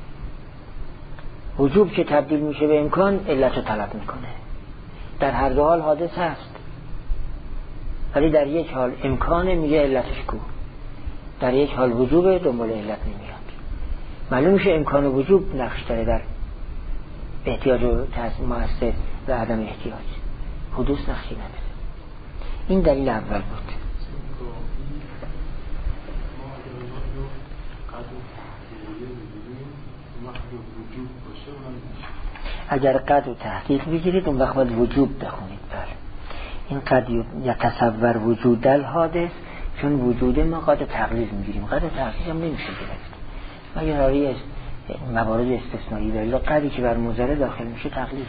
وجوب که تبدیل میشه به امکان علت رو طلب میکنه. در هر دو حال حادث هست، ولی در یک حال امکانه میگه علتش کو، در یک حال وجوبه دنبال علت نمیاد. معلوم میشه امکان وجوب نقش داره در احتیاج و مؤثر و عدم احتیاج، حدوث نقشی نداره. این دلیل اول بود. اگر قد و تحقیق بگیرید اون وقت باید وجوب بخونید. بله این قد یتصور وجود الحادث، چون وجود ما قد تقلیل میگیریم، قد تحقیق هم نمیشه گرفت مگر هایی موارد استثنایی داره. قدی که بر مضارع داخل میشه تقلیله.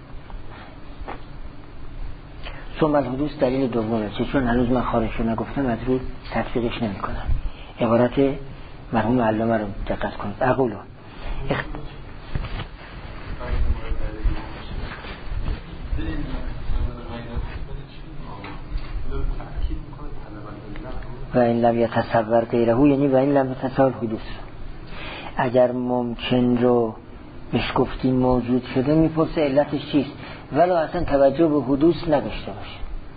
ثم الحدوث دلیل دومه، چون هنوز من خارجشو نگفتم از روی تطبیقش نمی کنم. عبارت مرحوم علامه رو دقت کنید. اقولو اخت... و این لم یتصور غیره، یعنی و این لم یتصور حدوث. اگر ممکن رو بهش گفتیم موجود شده میپرسه علتش چیست، ولو اصلا توجه به حدوث نداشته باشه.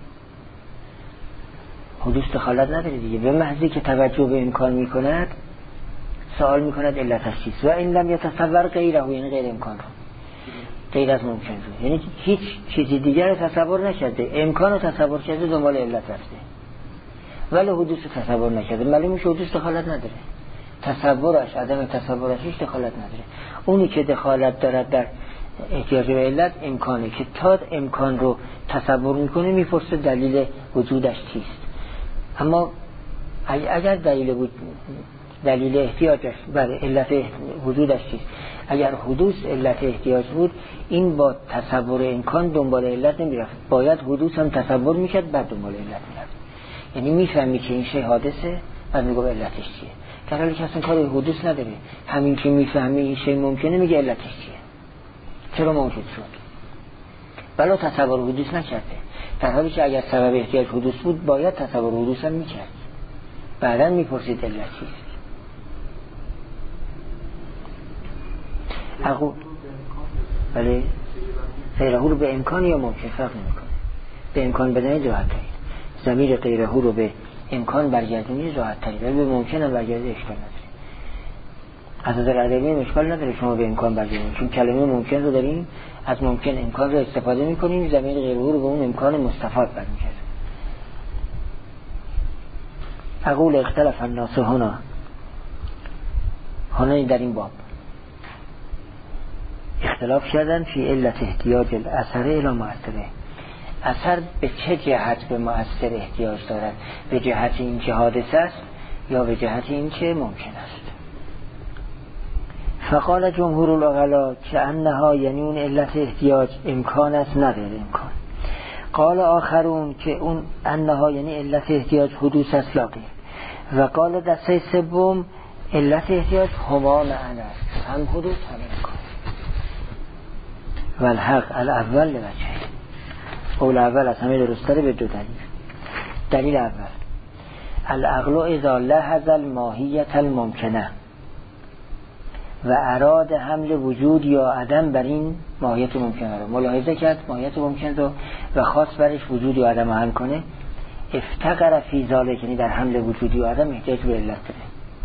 حدوث دخالت نداره دیگه، به محضی که توجه به امکان میکند سوال میکند علتش چیست. و این لم یتصور غیره، یعنی غیر امکان رو، غیر از ممکن رو، یعنی هیچ چیزی دیگر رو تصور نکرده، امکان رو تصور کرده دنبال علت رفته، ولی حدوث رو تصور نکرده. معلوم میشه حدوث دخالت نداره، تصورش عدم تصورش هیچ دخالت نداره. اونی که دخالت دارد در احتیاج به علت امکانه که تا امکان رو تصور میکنه میپرسه دلیل وجودش چیست. اما اگر دلیل دلیل احتیاجش برای علت وجودش چیست، اگر حدوث علت احتیاج بود این با تصور امکان دنبال علت نمیرفت، باید حدوث هم تصور میکرد بعد دنبال علت میرفت. یعنی میفهمی که این شی حادثه بعد میگه علتش چیه، در حالی که اصلا کار حدوث نداره. همین که میفهمی این شی ممکنه میگه علتش چیه، چرا موجود شد، بلا تصور حدوث نکرده، در حالی که اگر سبب احتیاج حدوث بود باید تصور حدوث هم میکرد، بعدا میپرسید علت چیست. اقول ولی غیره رو به امکان یا ممکن فرق نمیکنه. به امکان بدنید راحت ترید، ضمیر غیره رو به امکان برگردونید راحت ترید، ولی به ممکن هم برگردید اشکال نداره. از نظر ادبی اشکال نداره شما به امکان برگردید، چون کلمه ممکن رو داریم، از ممکن امکان رو استفاده میکنیم، ضمیر غیره رو به اون امکان مستفاد برمیگرده. اقول اختلاف الناس هنا، هنا در این باب اختلاف کردن فی علت احتیاج الاثر الی مؤثره، اثر به چه جهت به مؤثر احتیاج دارد، به جهت این که حادث است یا به جهت این که ممکن است. فقال جمهور العقلاء که انها یعنی اون علت احتیاج امکان است نداره امکان. قال آخرون که اون انها یعنی علت احتیاج حدوث است لا غیر. و قال دسته سوم علت احتیاج هما معنی است، هم حدوث هم امکان. و الحق الاول لوجه، قول اول از همه درستره به دو دلیل. دلیل اول العقل اذا لحظ الماهیت الممکنه و اراد حمل وجود یا عدم بر این ماهیت ممکنه رو ملاحظه کرد، ماهیت ممکن رو و خواست برش وجود یا عدم حمل کنه، افتقر فی ذالک یعنی در حمل وجود یا عدم احتیاج به علت داره.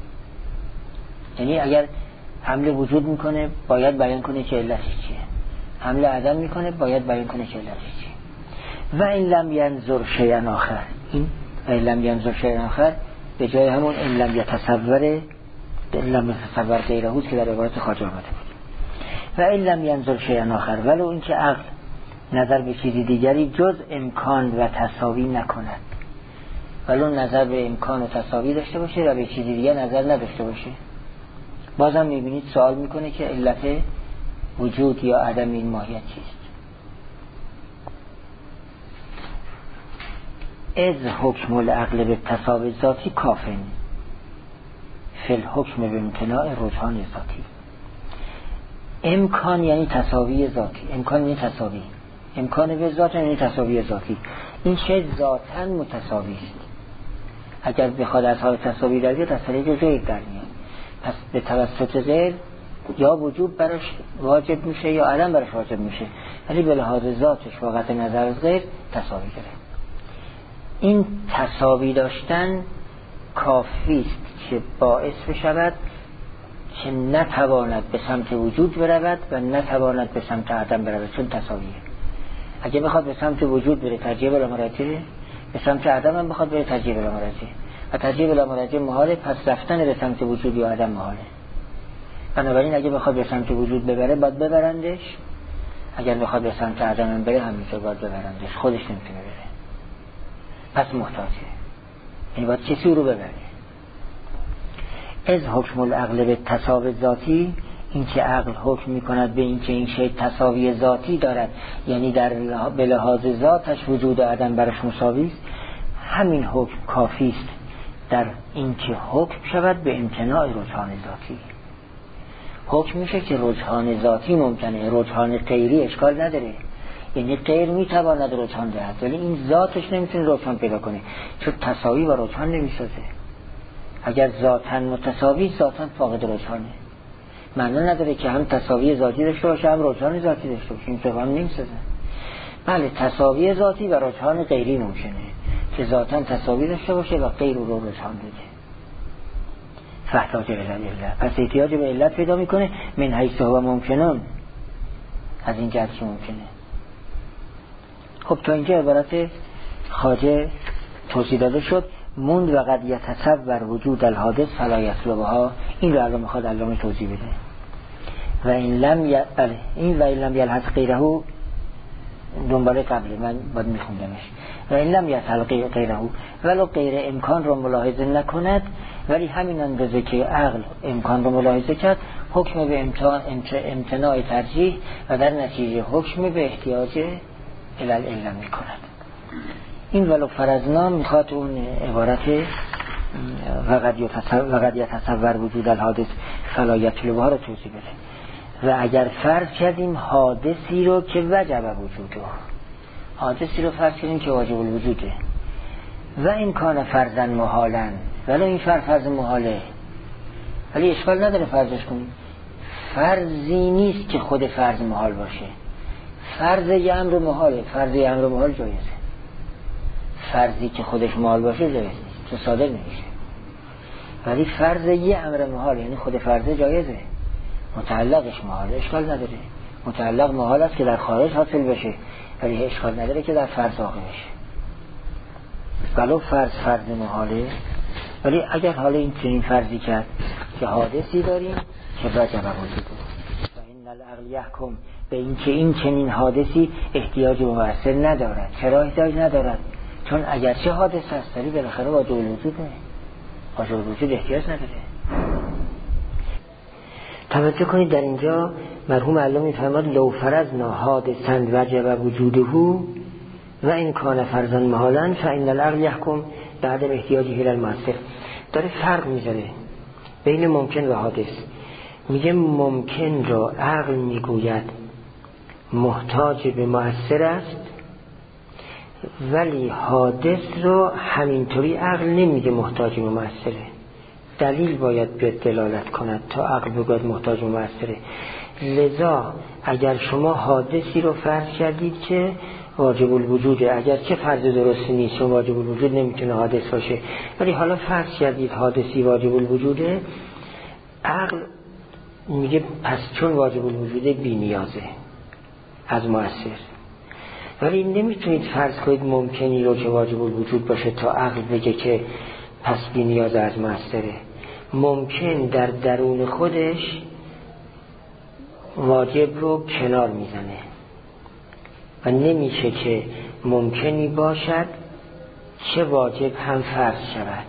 یعنی اگر حمل وجود میکنه باید بیان کنه که علتش چیه، حمل عدم میکنه باید بیان کنه که علتش چیه. و این لم ینظر شیئا آخر، این و این لم ینظر شیئا آخر به جای همون این لم یتصور این لم یتصور غیره هست که در عبارت خواجه آمده بود. و این لم ینظر شیئا آخر ولو اینکه عقل نظر به چیزی دیگری جز امکان و تساوی نکند، ولو نظر به امکان و تساوی داشته باشه و به چیزی دیگر نظر نداشته باشه، بازم میبینید سوال میکنه که علت وجود یا عدم این ماهیت چیست. از حکم العقل به تساوی ذاتی کافن فی الحکم به امتناع رجحان ذاتی. امکان یعنی تساوی ذاتی، امکان یعنی تساوی، امکان به ذات یعنی تساوی ذاتی. این شی ذاتاً متساوی است، اگر بخواد از حال تساوی در بیاد از طریق غیر در میاد، پس به توسط غیر یا وجود برش واجب میشه یا عدم برش واجب میشه، ولی به لحاظ ذاتش واقعا نظر از غیر تساوی داره. این تساوی داشتن کافی است که باعث بشود که نتواند به سمت وجود برود و نتواند به سمت عدم برود، چون تساویه. اگه بخواد به سمت وجود بره ترجیح بلا مرجحه، به سمت عدم هم بخواد بره ترجیح بلا مرجحه، و ترجیح بلا مرجحه محاله، پس رفتن به سمت وجود یا عدم محاله. بنابراین اگه بخواد به سمت وجود ببره باید ببرندش، اگر بخواد به سمت عدم بره همینطور باید ببرندش، خودش نمیتونه بره، پس محتاجه، یعنی باید کسی رو ببره. از حکم العقل به تساوی ذاتی، این که عقل حکم میکند به این که این شی تساوی ذاتی دارد، یعنی در به لحاظ ذاتش وجود و عدم برش مساوی است، همین حکم کافی است در این که حکم شود به امتناع رجحان ذاتی. حکم میشه که رجحان ذاتی ممکنه، رجحان غیری اشکال نداره، یعنی غیر میتواند رجحان دهد ولی این ذاتش نمیتونه رجحان پیدا کنه، چون تساوی و رجحان نمیسازه. اگر ذاتاً متساوی ذاتاً فاقد رجحانه، معنی نداره که هم تساوی ذاتی داشته باشه هم رجحان ذاتی داشته باشه، این تو هم نمیسازه. بله تساوی ذاتی و رجحان غیری ممکنه که ذاتاً تساوی داشته باشه و غیر رو رجحان بده. فاحتاج به علت، پس احتیاج به علت پیدا میکنه من حیث هو ممکنون، از این جهت که ممکنه. خب تا اینجا عبارت خواجه توضیح داده شد. موند و قد یتصور وجود الحادث فلا یطلبها، این رو الان میخواد علامه توضیح بده. و این لم ی... بله این و این لم یلحظ غیره دنباله قبله من باید میخوندمش. و این لم یلحظ غیره ولو غیر امکان رو ملاحظه نکند، ولی همین اندازه که عقل امکان رو ملاحظه کرد حکم به امتناع, امتناع ترجیح و در نتیجه حکم به احتیاج الالعلم میکند. این ولو فرضنا میخواد اون عبارت وقد یتصور وجود الحادث فلا یطلبها رو توضیح بده. و اگر فرض کردیم حادثی رو که وجب وجوده، حادثی رو فرض کردیم که واجب الوجوده، و این کان فرضاً محالاً، ولی این فرض فرض محاله، ولی اشکال نداره فرضش کنیم. فرضی نیست که خود فرض محال باشه، فرض یه امر محاله، فرض یه امر محال جایزه. فرضی که خودش محال باشه جایز نیست، تو صادر نمیشه. ولی فرض یه امر محال، یعنی خود فرض جایزه، متعلقش محال، اشکال نداره. متعلق محال است که در خارج حاصل بشه، ولی اشکال نداره که در فرض واقع بشه. ولو فرض فرض محاله، ولی اگر حالا این چنین فرضی کرد که حادثی داریم که وجب وجوده و این العقل یحکم به این که این چنین حادثی احتیاج مؤثر ندارد. چرا احتیاج ندارد؟ چون اگرچه حادث هست ولی بالاخره واجب الوجود نه، واجب الوجود احتیاج نداره. توجه کنید در اینجا مرحوم علامه می‌فرماد لو فرضنا حادثا وجب وجوده و این کان فرضا محالا فإن العقل یحکم بعد احتیاجه الی المؤثر. داره فرق میذاره بین ممکن و حادث. میگه ممکن را عقل میگوید محتاج به مؤثر است، ولی حادث را همینطوری عقل نمیگه محتاج به مؤثره. دلیل باید به دلالت کند تا عقل بگوید محتاج به مؤثره. لذا اگر شما حادثی رو فرض کردید که واجب الوجوده، اگر چه فرض درستی نیست چون واجب الوجود نمیتونه حادث باشه، ولی حالا فرض کردید حادثی واجب الوجوده، عقل میگه پس چون واجب الوجوده بی نیازه از مؤثر. ولی نمیتونید فرض کنید ممکنی رو که واجب الوجود باشه تا عقل بگه که پس بی نیاز از مؤثره. ممکن در درون خودش واجب رو کنار میزنه و نمیشه که ممکنی باشد چه واجب هم فرض شود،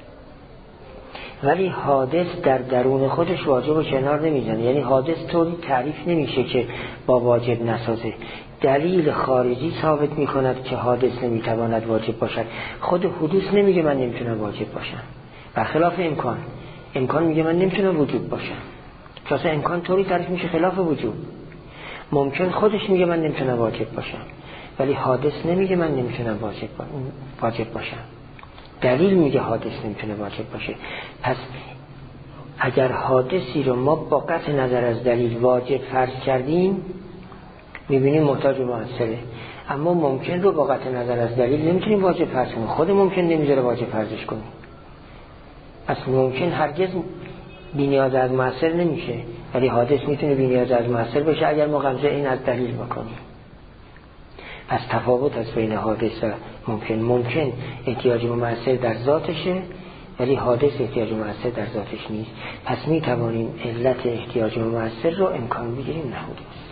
ولی حادث در درون خودش واجب رو کنار نمیزنه. یعنی حادث طوری تعریف نمیشه که با واجب نسازه. دلیل خارجی ثابت میکند که حادث نمیتواند واجب باشد. خود حدوث نمیگه من نمیتونم واجب باشم، برخلاف امکان. امکان میگه من نمیتونم وجود باشم، چون امکان طوری تعریف میشه خلاف وجود. ممکن خودش میگه من نمیتونم واجب باشم، ولی حادث نمیگه من نمیتونم واجب واجب باشم. دلیل میگه حادث نمیتونه واجب باشه. پس اگر حادثی رو ما با قطع نظر از دلیل واجب فرض کردیم میبینیم محتاج به مؤثره، اما ممکن رو با قطع نظر از دلیل نمیتونیم واجب فرض کنیم. خود ممکن نمیذاره واجب فرضش کنیم. پس ممکن هرگز بی نیاز از مؤثر نمیشه، ولی حادث میتونه بی نیاز از مؤثر بشه اگر ما غمزه این از دلیل بکنیم. پس تفاوت از بین حادث و ممکن. ممکن احتیاج به مؤثر در ذاتشه، ولی حادث احتیاج به مؤثر در ذاتش نیست. پس میتوانیم علت احتیاج به مؤثر رو امکان بگیریم نه حدوث.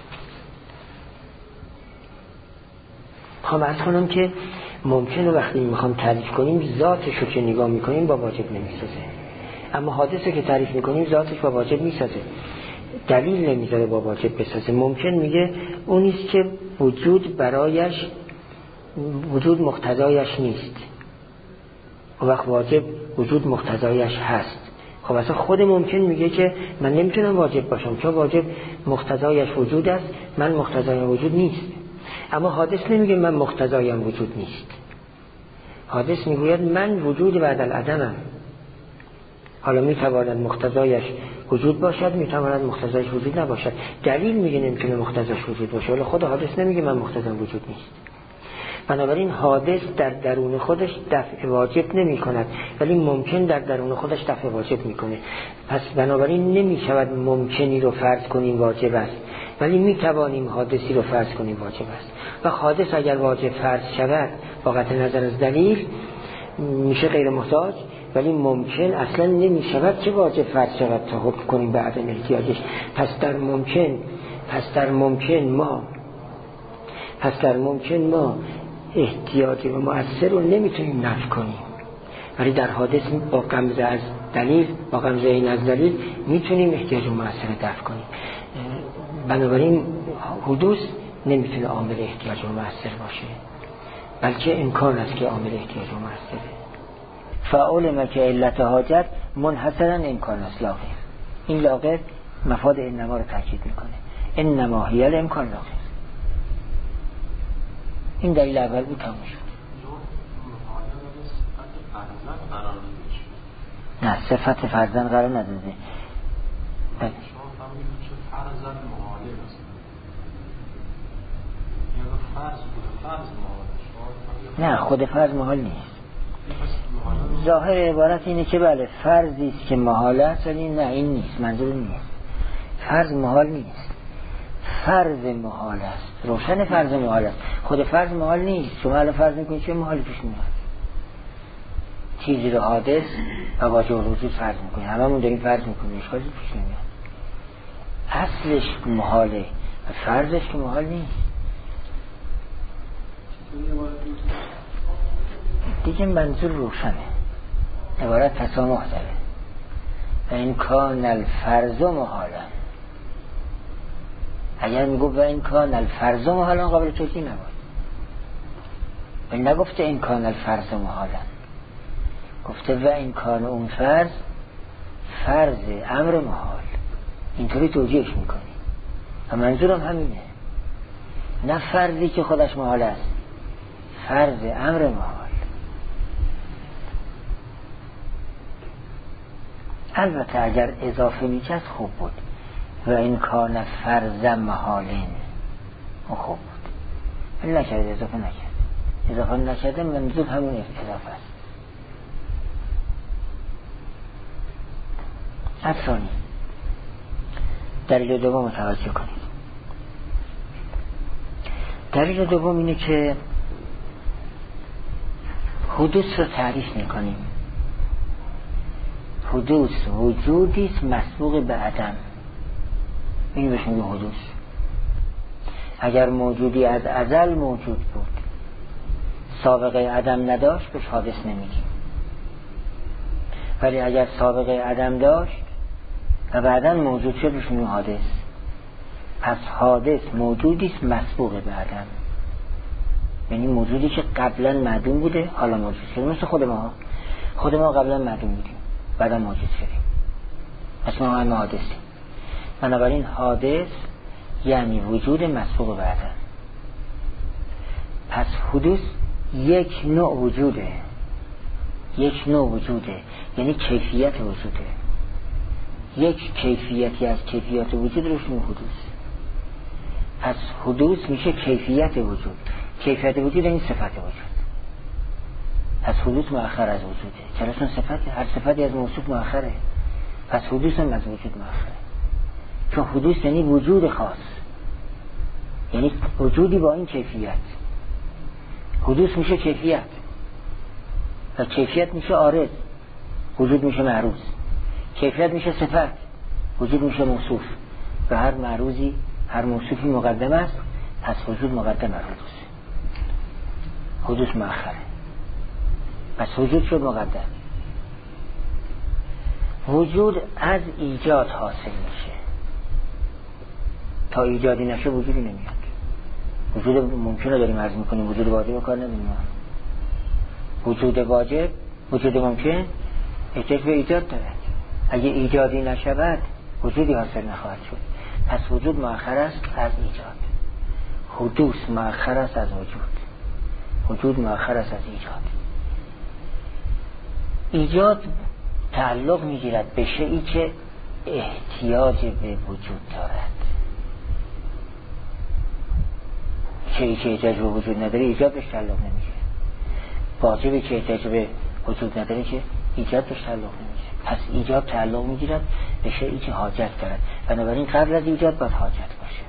خواهم عرض کنم که ممکن رو وقتی میخوام تعریف کنیم ذاتش رو که نگاه میکنیم با واجب نمیسازه، اما حادث رو که تعریف میکنیم ذاتش با واجب میسازه. دلیل نمیذاره با واجب بسازه. ممکن میگه اونیست که وجود برایش وجود مقتضایش نیست، و وقت واجب وجود مقتضایش هست. خب اصلا خود ممکن میگه که من نمیتونم واجب باشم چون واجب مقتضایش وجود است، من مقتضایم وجود نیست. اما حادث نمیگه من مقتضایم وجود نیست. حادث میگوید من وجود بعد العدمم. حالا میتواند مقتضایش وجود باشد، میتواند مقتضایش وجود نباشد. دلیل میگه نمیتونه مقتضاش وجود باشه، ولی خود حادث نمیگه من مقتضام وجود نیست. بنابراین حادث در درون خودش دفع واجب نمی کند، ولی ممکن در درون خودش دفع واجب میکنه. پس بنابراین نمی شود ممکنی رو فرض کنیم واجب است، ولی می توانیم حادثی رو فرض کنیم واجب است. و حادث اگر واجب فرض شود با قطع نظر از دلیل میشه غیر محتاج، ولی ممکن اصلا نمی شود که واجب فرض شود تا حکم کنیم به عدم احتیاجش. پس در ممکن پس در ممکن ما پس در ممکن ما احتیاج به مؤثر رو نمیتونیم نفی کنیم، ولی در حادث با غمزه از دلیل با غمزه این از دلیل میتونیم احتیاج به مؤثر رو دفع کنیم. بنابراین حدوث نمیتونه عامل احتیاج به مؤثر باشه، بلکه امکان است که عامل احتیاج به مؤثره. فعلم که علت حاجت منحصرا امکان است لا غیر. این لا غیر مفاد انما رو تاکید میکنه. انما هی الامکان لا غیر. این دلیل اول بود تموم شد. نه صفت فرزن قرار نداده. بله. نه خود فرض محال نیست. ظاهر عبارت اینه که بله فرضی است که محال است، ولی نه این نیست، منظور نیست. فرض محال نیست، فرض محال است. روشن فرض محال است، خود فرض محال نیست. شما الان فرض میکنید چه محالی پیش میاد؟ چیزی رو حادث و واجب الوجود فرض میکنید، هممون داریم فرض میکنیم، اشکالی پیش نمیاد. اصلش محاله و فرضش که محال نیست. دیگه منظور روشنه، عبارت تسامح داره. و این کان الفرض محالا، اگر میگو و این کان الفرض محالا قابل توجیه نبود. این نگفته این کان الفرض محالا، گفته و این کان اون فرض فرض امر محال، اینطوری توجیهش میکنی. و منظورم همینه، نه فرضی که خودش محال است، فرض امر محال. البته اگر اضافه میکرد خوب بود، و این کان فرض محالین، اون خوب بود. این نکرد، اضافه نکرد. اضافه نکرده منظور همون اضافه است. افسانی دلیل دوم متوجه کنید. دلیل دوم اینه که حدوث رو تعریف میکنیم. حدوث وجودی است مسبوق به عدم، این بهش میگه حدوث. اگر موجودی از ازل موجود بود، سابقه عدم نداشت، بهش حادث نمیگیم. ولی اگر سابقه عدم داشت و بعدا موجود شد، بهش میگیم حادث. پس حادث موجودی است مسبوق به عدم، یعنی موجودی که قبلا معدوم بوده حالا موجود شده. مثل خود ما، خود ما قبلا معدوم بودیم بعدا موجود شدیم، پس ما هم حادثیم. بنابراین حادث یعنی وجود مسبوق به عدم. پس حدوث یک نوع وجوده، یک نوع وجوده یعنی کیفیت وجوده. یک کیفیتی از کیفیات وجود روش میگه حدوث. پس حدوث میشه کیفیت وجود. کیفیت وجود یعنی صفت وجود. پس حدوث مؤخر از وجوده. چرا؟ صفت، هر صفتی از موصوف مؤخره. پس حدوث هم از وجود مؤخره. چون حدوث یعنی وجود خاص، یعنی وجودی با این کیفیت. حدوث میشه کیفیت و کیفیت میشه عارض، وجود میشه معروض. کیفیت میشه صفت، وجود میشه موصوف. و هر معروضی، هر موصوفی مقدم است، پس وجود مقدم بر حدوث. حدوث مؤخره، پس وجود شد مقدم. وجود از ایجاد حاصل میشه، تا ایجادی نشه وجودی نمیاد. وجود ممکنه داریم عرض میکنیم، وجود واجب کار نمیدونیم. وجود واجب، وجود ممکن احتیاج به ایجاد دارد. اگه ایجادی نشود وجودی حاصل نخواهد شد. پس وجود مؤخر است از ایجاد، حدوث مؤخر است از وجود، وجود مؤخر است از ایجاد. ایجاد تعلق میگیرد به شیئی که احتیاج به وجود دارد. شیئی که احتیاج به وجود نداره ایجاد بهش تعلق نمیگیره. واجبی که احتیاج به وجود نداره که ایجاد بهش تعلق نمیگیره. پس ایجاد تعلق میگیرد به شیئی که حاجت دارد. بنابراین قبل از ایجاد باید حاجت باشه.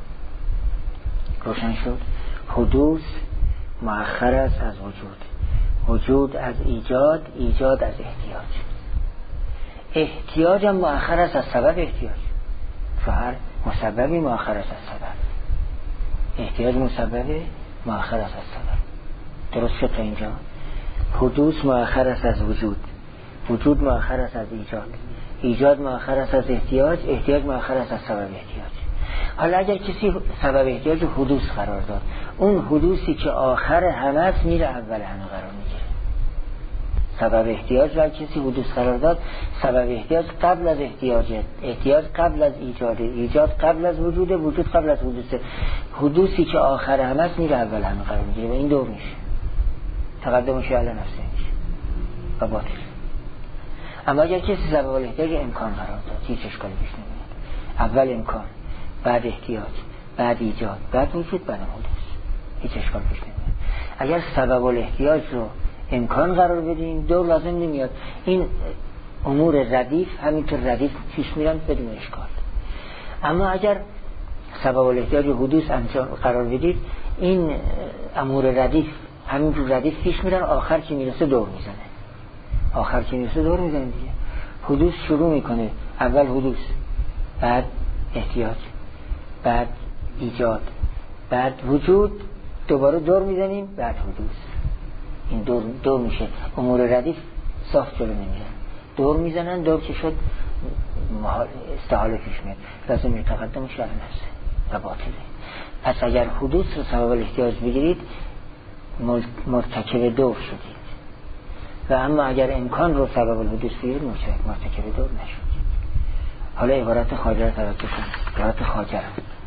روشن شد؟ حدوث مؤخر است از وجود، وجود از ایجاد، ایجاد از احتیاج. احتیاج هم مؤخر است از سبب احتیاج. هر مسببی مؤخر است از سبب. احتیاج مسبب مؤخر است از سبب. درست شد تا اینجا؟ حدوث مؤخر است از وجود، وجود مؤخر است از ایجاد، ایجاد مؤخر است از احتیاج، احتیاج مؤخر است از سبب احتیاج. حالا اگر کسی سبب احتیاج رو حدوث قرار داد، اون حدوثی که آخر همه است میره اول همه قرار میگیره. سبب احتیاج را کسی حدوث قرار داد، سبب احتیاج قبل از احتیاج، احتیاج قبل از ایجاد، ایجاد قبل از وجود، وجود قبل از حدوث. حدوثی که آخر همه است میره اول همه قرار میگیره و این دور میشه، تقدم شیء علی نفسه میشه و باطل. اما اگر کسی سبب احتیاج امکان قرار داد، هیچ اشکالی پیش نمیاد. اول امکان، بعد احتیاج، بعد ایجاد، بعد وجود، بعد حدوث، هیچ اشکال پیش نمیاد. اگر سبب الاحتیاج رو امکان قرار بدیم دور لازم نمیاد. این امور ردیف همینطور ردیف پیش میرن بدون اشکال. اما اگر سبب الاحتیاج حدوث انجام قرار بدید این امور ردیف همینطور ردیف پیش میرن، آخر که میرسه دور میزنه. آخر که میرسه دور میزنه دیگه. حدوث شروع میکنه، اول حدوث، بعد احتیاج، بعد ایجاد، بعد وجود، دوباره دور میزنیم، بعد حدوث. این دور دور میشه. امور ردیف صاف جلو نمیزنن، دور میزنن. دور که شد استحاله پیش میاد، لازم تقدم شرع نفسه و باطله. پس اگر حدوث رو سبب الاحتیاج بگیرید مرتکب دور شدید، و اما اگر امکان رو سبب الحدوث بگیرید مرتکب دور نشدید. حالا عبارت خاجر توجه کنید. عبارت خاجر: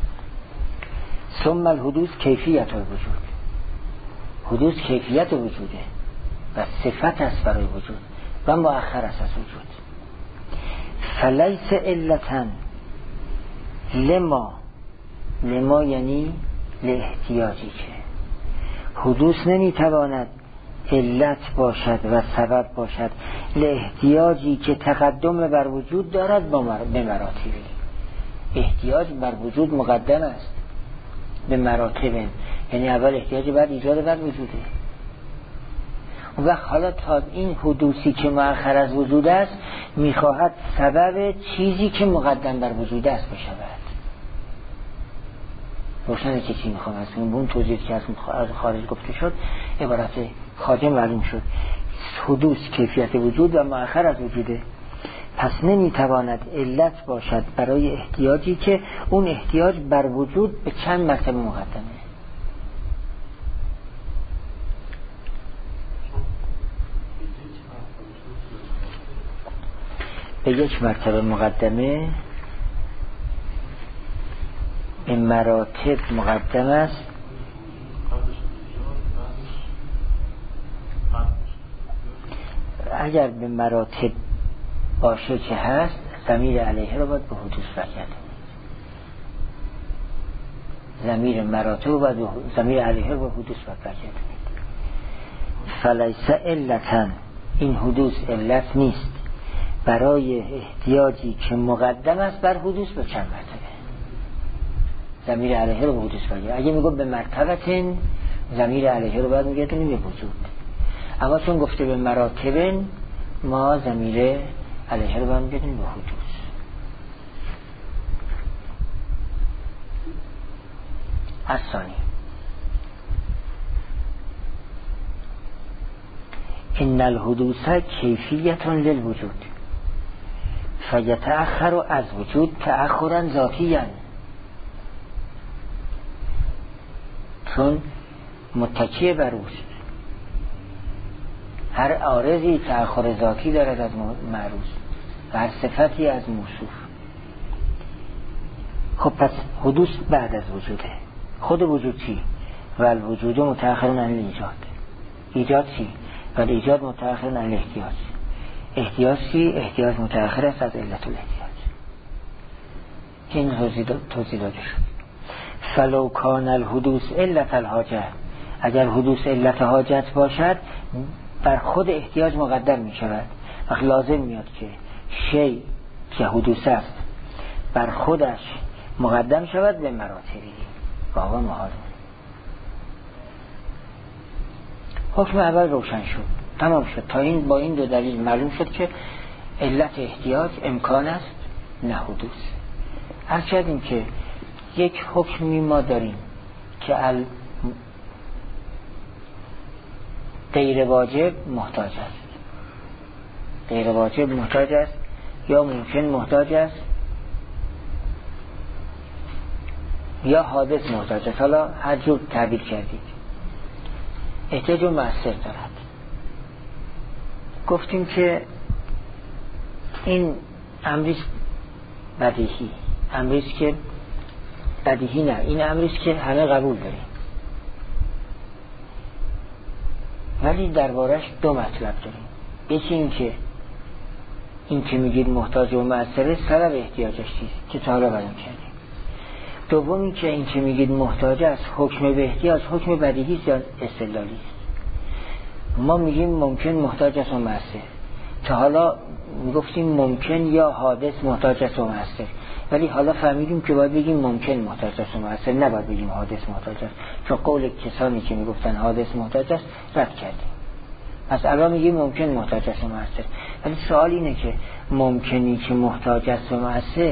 ثم الحدوث کیفیت الوجود. حدوث کیفیت وجوده و صفت است برای وجود و مؤخر است از وجود. فلیس علتا لما، لما یعنی لاحتیاجی که حدوث نمیتواند علت باشد و سبب باشد لاحتیاجی که تقدم بر وجود دارد با مر... به مراتبی. احتیاج بر وجود مقدم است به مراتب، یعنی اول احتیاج بعد ایجاد بعد وجوده. و حالا تا این حدوثی که مؤخر از وجود است میخواهد سبب چیزی که مقدم بر وجود است بشود. روشنه که چی میخوام از اون توضیح که از خارج گفته شد عبارت خارجه معلوم شد. حدوث کیفیت وجود و مؤخر از وجوده، پس نمیتواند علت باشد برای احتیاجی که اون احتیاج بر وجود به چند مرتبه مقدمه. به یک مرتبه مقدمه، به مراتب مقدم است. اگر به مراتب باشه که هست، ضمیر علیه رو باید به حدوث برگردونید. ضمیر مراتب رو باید ضمیر علیه رو به حدوث برگردونید. فلیس علتا، این حدوث علت نیست برای احتیاجی که مقدم است بر حدوث به چند مرتبه. ضمیر علیه رو به حدوث برگردونید. اگه میگم به مرتبتن، ضمیر علیه رو باید میگردونیم به وجود. اما چون گفته به مراتب، ما ضمیر علیه رو باید میگردونیم به حدوث. الثانی ان الحدوث کیفیت للوجود فیتأخر از وجود تأخرا ذاتیا، چون متکی بر وجود. هر عارضی تأخر ذاتی دارد از معروض و هر صفتی از موصوف. خب پس حدوث بعد از وجوده. خود وجود چی؟ و الوجود متأخر عن ایجاد. ایجاد چی؟ و ایجاد متأخر عن احتیاج. احتیاج چی؟ احتیاج متأخر است از علت الاحتیاج. که این توضیح داده شد. فلو کان الحدوث علت الحاجه، اگر حدوث علت حاجت باشد بر خود احتیاج مقدم می شود. وقت لازم میاد که شی که حدوث است بر خودش مقدم شود به مراتبی. واقعا محال. حکم اول روشن شد، تمام شد. تا این با این دو دلیل معلوم شد که علت احتیاج امکان است نه حدوث. هر کردیم که یک حکمی ما داریم که ال غیر واجب محتاج است، غیر واجب محتاج است یا ممکن محتاج است یا حادث محتاج است. حالا هر جور تعبیر کردید احتیاج و مؤثر دارد. گفتیم که این امریست بدیهی، امریست که بدیهی نه، این امریست که همه قبول داریم، ولی دربارش دو مطلب داریم. یکی این که این که میگید محتاج و مؤثره سبب احتیاجش چیست که تا حالا بیان کردیم. دوم این که این که میگید محتاج است حکم به احتیاج حکم بدیهی است یا استدلالی است. ما میگیم ممکن محتاج است و مؤثر. تا حالا میگفتیم ممکن یا حادث محتاج است و مؤثر، ولی حالا فهمیدیم که باید بگیم ممکن محتاج است و مؤثر، نباید بگیم حادث محتاج است، چون قول کسانی که میگفتن حادث محتاج است رد کردیم. پس الان میگیم ممکن محتاج است و مؤثر. ولی سوال اینه که ممکنی که محتاج است و مؤثر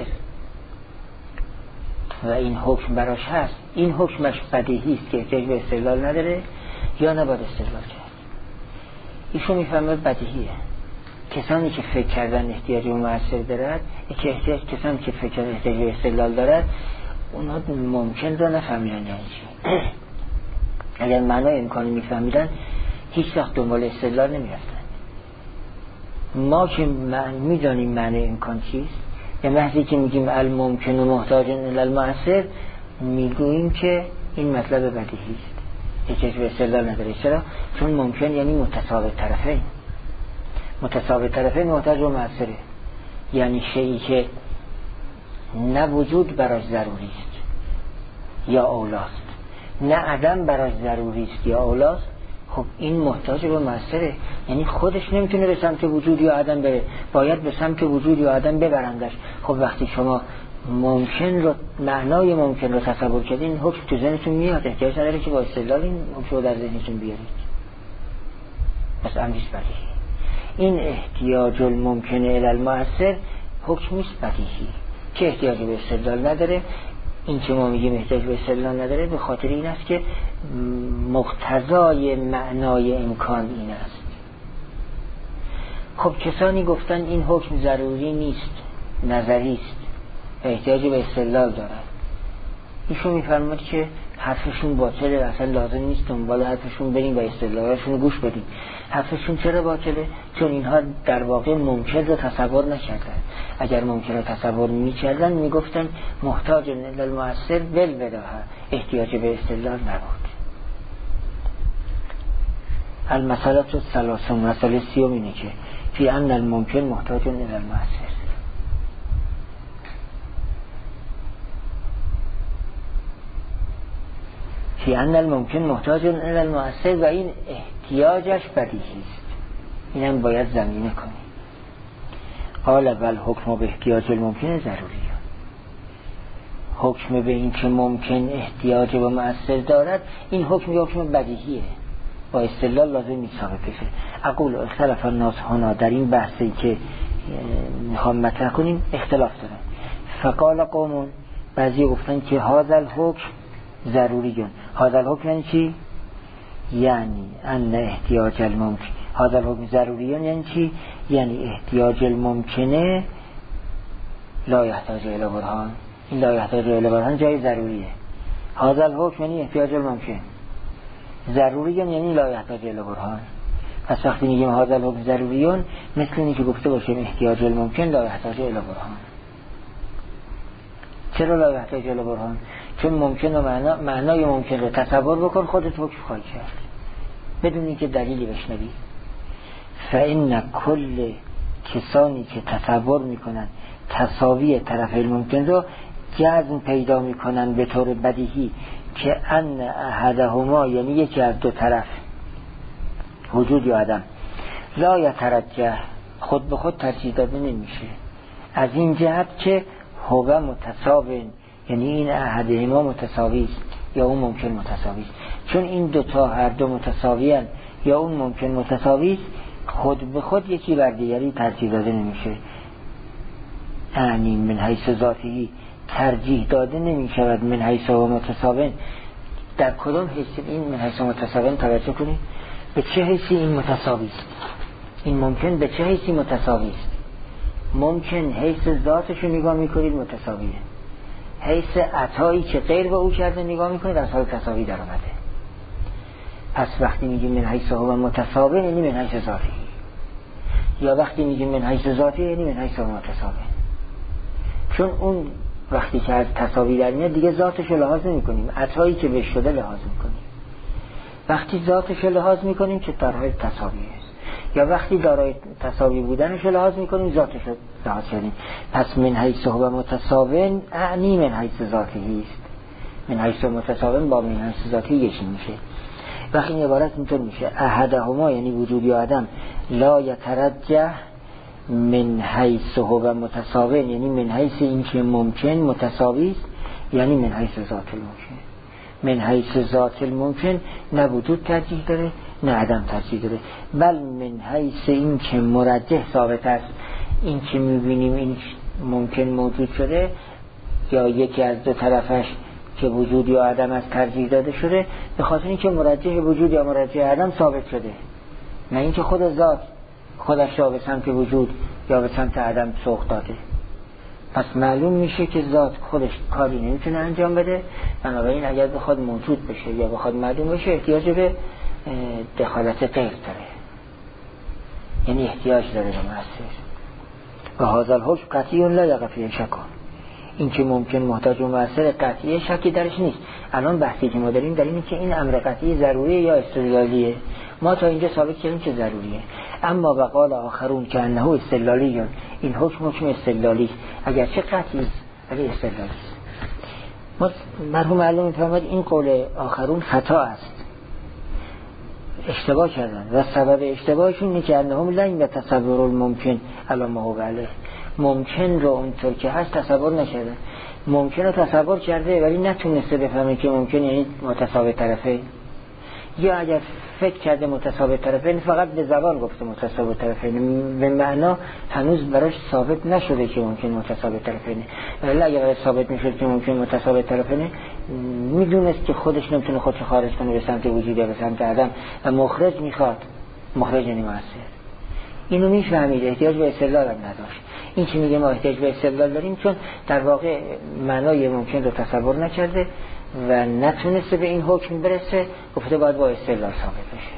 و این حکم براش هست، این حکمش بدیهی است که احتیاج به استدلال نداره یا نباید استدلال کرد؟ ایشون میفهمه بدیهیه. کسانی که فکر کردن احتیاج به مؤثر دارد، که احتیاج کسانی که فکر کردن احتیاج به استدلال دارد، اونا ممکن رو نفهمیدن یعنی چی. اگر معنای امکانی میفهمیدن هیچ وقت دنبال استدلال نمیرفتن. ما که میدانیم معنی امکان چیست، به محضی که میگیم الممکن و محتاج الی المؤثر، میگوییم که این مطلب بدیهی است، احتیاج به استدلال نداره. چرا؟ چون ممکن یعنی متساوی طرفین. متساوی طرفین محتاج و مؤثره، یعنی شیئی که نه وجود براش ضروری است یا اولاست، نه عدم براش ضروری است یا اولاست، خب این محتاج به مؤثره، یعنی خودش نمیتونه به سمت وجود یا عدم بره، باید به سمت وجود یا عدم ببرندش. خب وقتی شما ممکن رو، معنای ممکن رو تصور کردین، این حکم تو ذهنتون میاد، احتیاج نداره که با استدلال این حکم رو در ذهنتون بیارید. پس امریش بدیهی. این احتیاج الممکن الی المؤثر حکم نیست بدیهی که احتیاج به استدلال نداره. این که ما میگیم احتیاج به استدلال نداره به خاطر این است که مقتضای معنای امکان این است. خب کسانی گفتن این حکم ضروری نیست، نظری است، احتیاج به استدلال دارد. ایشون میفرماد که حرفشون باطله، اصلا لازم نیست دنبال حرفشون بریم و استدلالشون گوش بدیم. حرفشون چرا باطله؟ چون اینها در واقع ممکن رو تصور نکردن. اگر ممکن رو تصور میکردن میگفتن محتاج الی المؤثر بالبداهه، احتیاج به استدلال نبود. المسئله الثلاثه، مسئله سیوم اینه که فی ان الممکن محتاج الی المؤثر. فی ان الممکن محتاج الی المؤثر، و این احتیاجش بدیهی است. اینم باید زمینه کنیم. قال بل حکم به احتیاج الممکن ضروری. حکم به این که ممکن احتیاج به مؤثر دارد، این حکم یه حکم بدیهیه، با استدلال لازم نیست ثابت بشه. اقول اختلاف الناس هنا، در این بحثی که میخوام مطرح کنیم اختلاف دارن. فقال قوم، بعضی گفتن که هذا الحکم ضروریون. هذا الحکم یعنی چی؟ یعنی ان احتیاج الممکن، هذا الحکم ضروریون یعنی چی؟ یعنی احتیاج الممکنه لا یحتاج الی برهان. این لا یحتاج الی برهان جای ضروریه. هذا الحکم یعنی احتیاج الممکن، ضروریون یعنی لا یحتاج الی برهان. پس وقتی میگیم هذا الحکم ضروریون، مثل اینی که گفته باشیم احتیاج الممکن لا یحتاج الی برهان. چرا لا یحتاج الی برهان؟ چون ممکن و معنا، معنای ممکن رو تصور بکن، خودت حکم خواهی کرد بدون اینکه دلیلی بشنوی. فإن کل کسانی که تصور میکنن تساوی طرف ممکن رو جزم پیدا میکنن به طور بدیهی که ان احدهما، یعنی یکی از دو طرف وجود یا عدم، لا یترجح، خود به خود ترجیح داده نمیشه، از این جهت که هو متساوی، یعنی این احدهما متساوی است یا اون ممکن متساوی است. چون این دوتا هر دو متساوی هستند یا اون ممکن متساوی است، خود به خود یکی بر دیگری ترجیح داده نمیشه. یعنی من حیث ذاتی ترجیح داده نمیشود من حیث و متساوی. در کدام حیث این من حیث و متساوی توجه کنید؟ به چه حیثی این متساوی است؟ این ممکن به چه حیثی متساوی است؟ ممکن حیث ذاتش رو نگاه میکنید متساویه، حیث عطایی که غیر به او کرده نگاه میکنید از حال تساوی در آمده. پس وقتی میگیم من حیث هو متساوی یعنی من حیث ذاتی، یا وقتی میگیم من حیث ذاتی یعنی من حیث هو متساوی. چون اون وقتی که از تساوی در میاد دیگه ذاتش رو لحاظ نمیکنیم، عطایی که بهش شده لحاظ میکنیم. وقتی ذاتش رو لحاظ میکنیم که در حال تساوی است، یا وقتی دارای تساوی بودنش رو لحاظ میکنیم ذاتش رو لحاظ کردیم. پس من حیث هو متساوی اعنی من حیث ذاتی است. من حیث متساوی با من حیث ذاتی یکی میشه. وقتی این عبارت اینطور میشه احدهما یعنی وجود آدم لا یترجح من حیث هو متساوی، یعنی من حیث این که ممکن متساوی است، یعنی من حیث ذات الممکن. من حیث ذات الممکن نه وجود ترجیح داره نه عدم ترجیح داره، بل من حیث این که مرجح ثابت است، این که میبینیم این ممکن موجود شده یا یکی از دو طرفش که وجود یا عدم از ترجیح داده شده به خاطر اینکه مرجح وجود یا مرجح عدم ثابت شده، نه اینکه خود ذات خودش را به سمت وجود یا به سمت عدم سوق داده. پس معلوم میشه که ذات خودش کاری نمیتونه انجام بده، بنابراین اگر بخواد موجود بشه یا بخواد معلوم بشه احتیاج به دخالت غیر داره، یعنی احتیاج داره به مؤثر. و هذا الحکم قطعی لا یقع فیه شک، این که ممکن محتاج و مؤثر قطعی شکی درش نیست. الان بحثی که ما داریم در اینه که این امر قطعی ضروریه یا استدلالیه. ما تا اینجا ثابت کردیم که ضروریه، اما وقال آخرون که انه استدلالی، این حکم حکم استدلالی اگر چه قطعی است ولی استدلالی است. ما مرحوم معلم میفرماید این قول آخرون خطا است، اشتباه کردن و سبب اشتباهشون اینه که انهم لن یتصور الممکن الا ما هو علیه، ممکن رو اونطور که هست تصور نکرده. ممکن رو تصور کرده ولی نتونسته بفهمه که ممکن یعنی متساوی طرفه، یا اگر فکر کرده متساوی طرفین فقط به زبان گفته متساوی طرفین، به معنا هنوز براش ثابت نشده که ممکن متساوی طرفینه. ولی اگر ثابت میشد که ممکن متساوی طرفینه میدونست که خودش نمیتونه خودش خارج کنه به سمت وجود یا به سمت عدم و مخرج میخواد، مخرج یعنی مؤثر. اینو میفهمید، احتیاج به استدلال هم نداشت. این چی میگه ما احتیاج به استدلال داریم چون در واقع معنای ممکن رو تصور نکرده و نتونسته به این حکم برسه، گفته باید با استدلال ثابت بشه.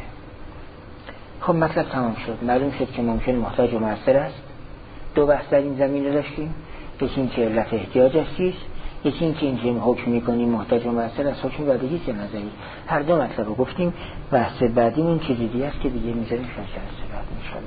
خب مطلب تمام شد، معلوم شد که ممکن محتاج و مؤثر است. دو بحث در این زمینه داشتیم، یکی این که علت احتیاج است، یکی این که این حکم میکنیم محتاج و مؤثر است، حکم بدیهی است نظری. هر دو مطلب رو گفتیم. بحث بعدی اون چیزی دیگه است که دیگه میذاریم شاید جلسه بعد ان شاء الله.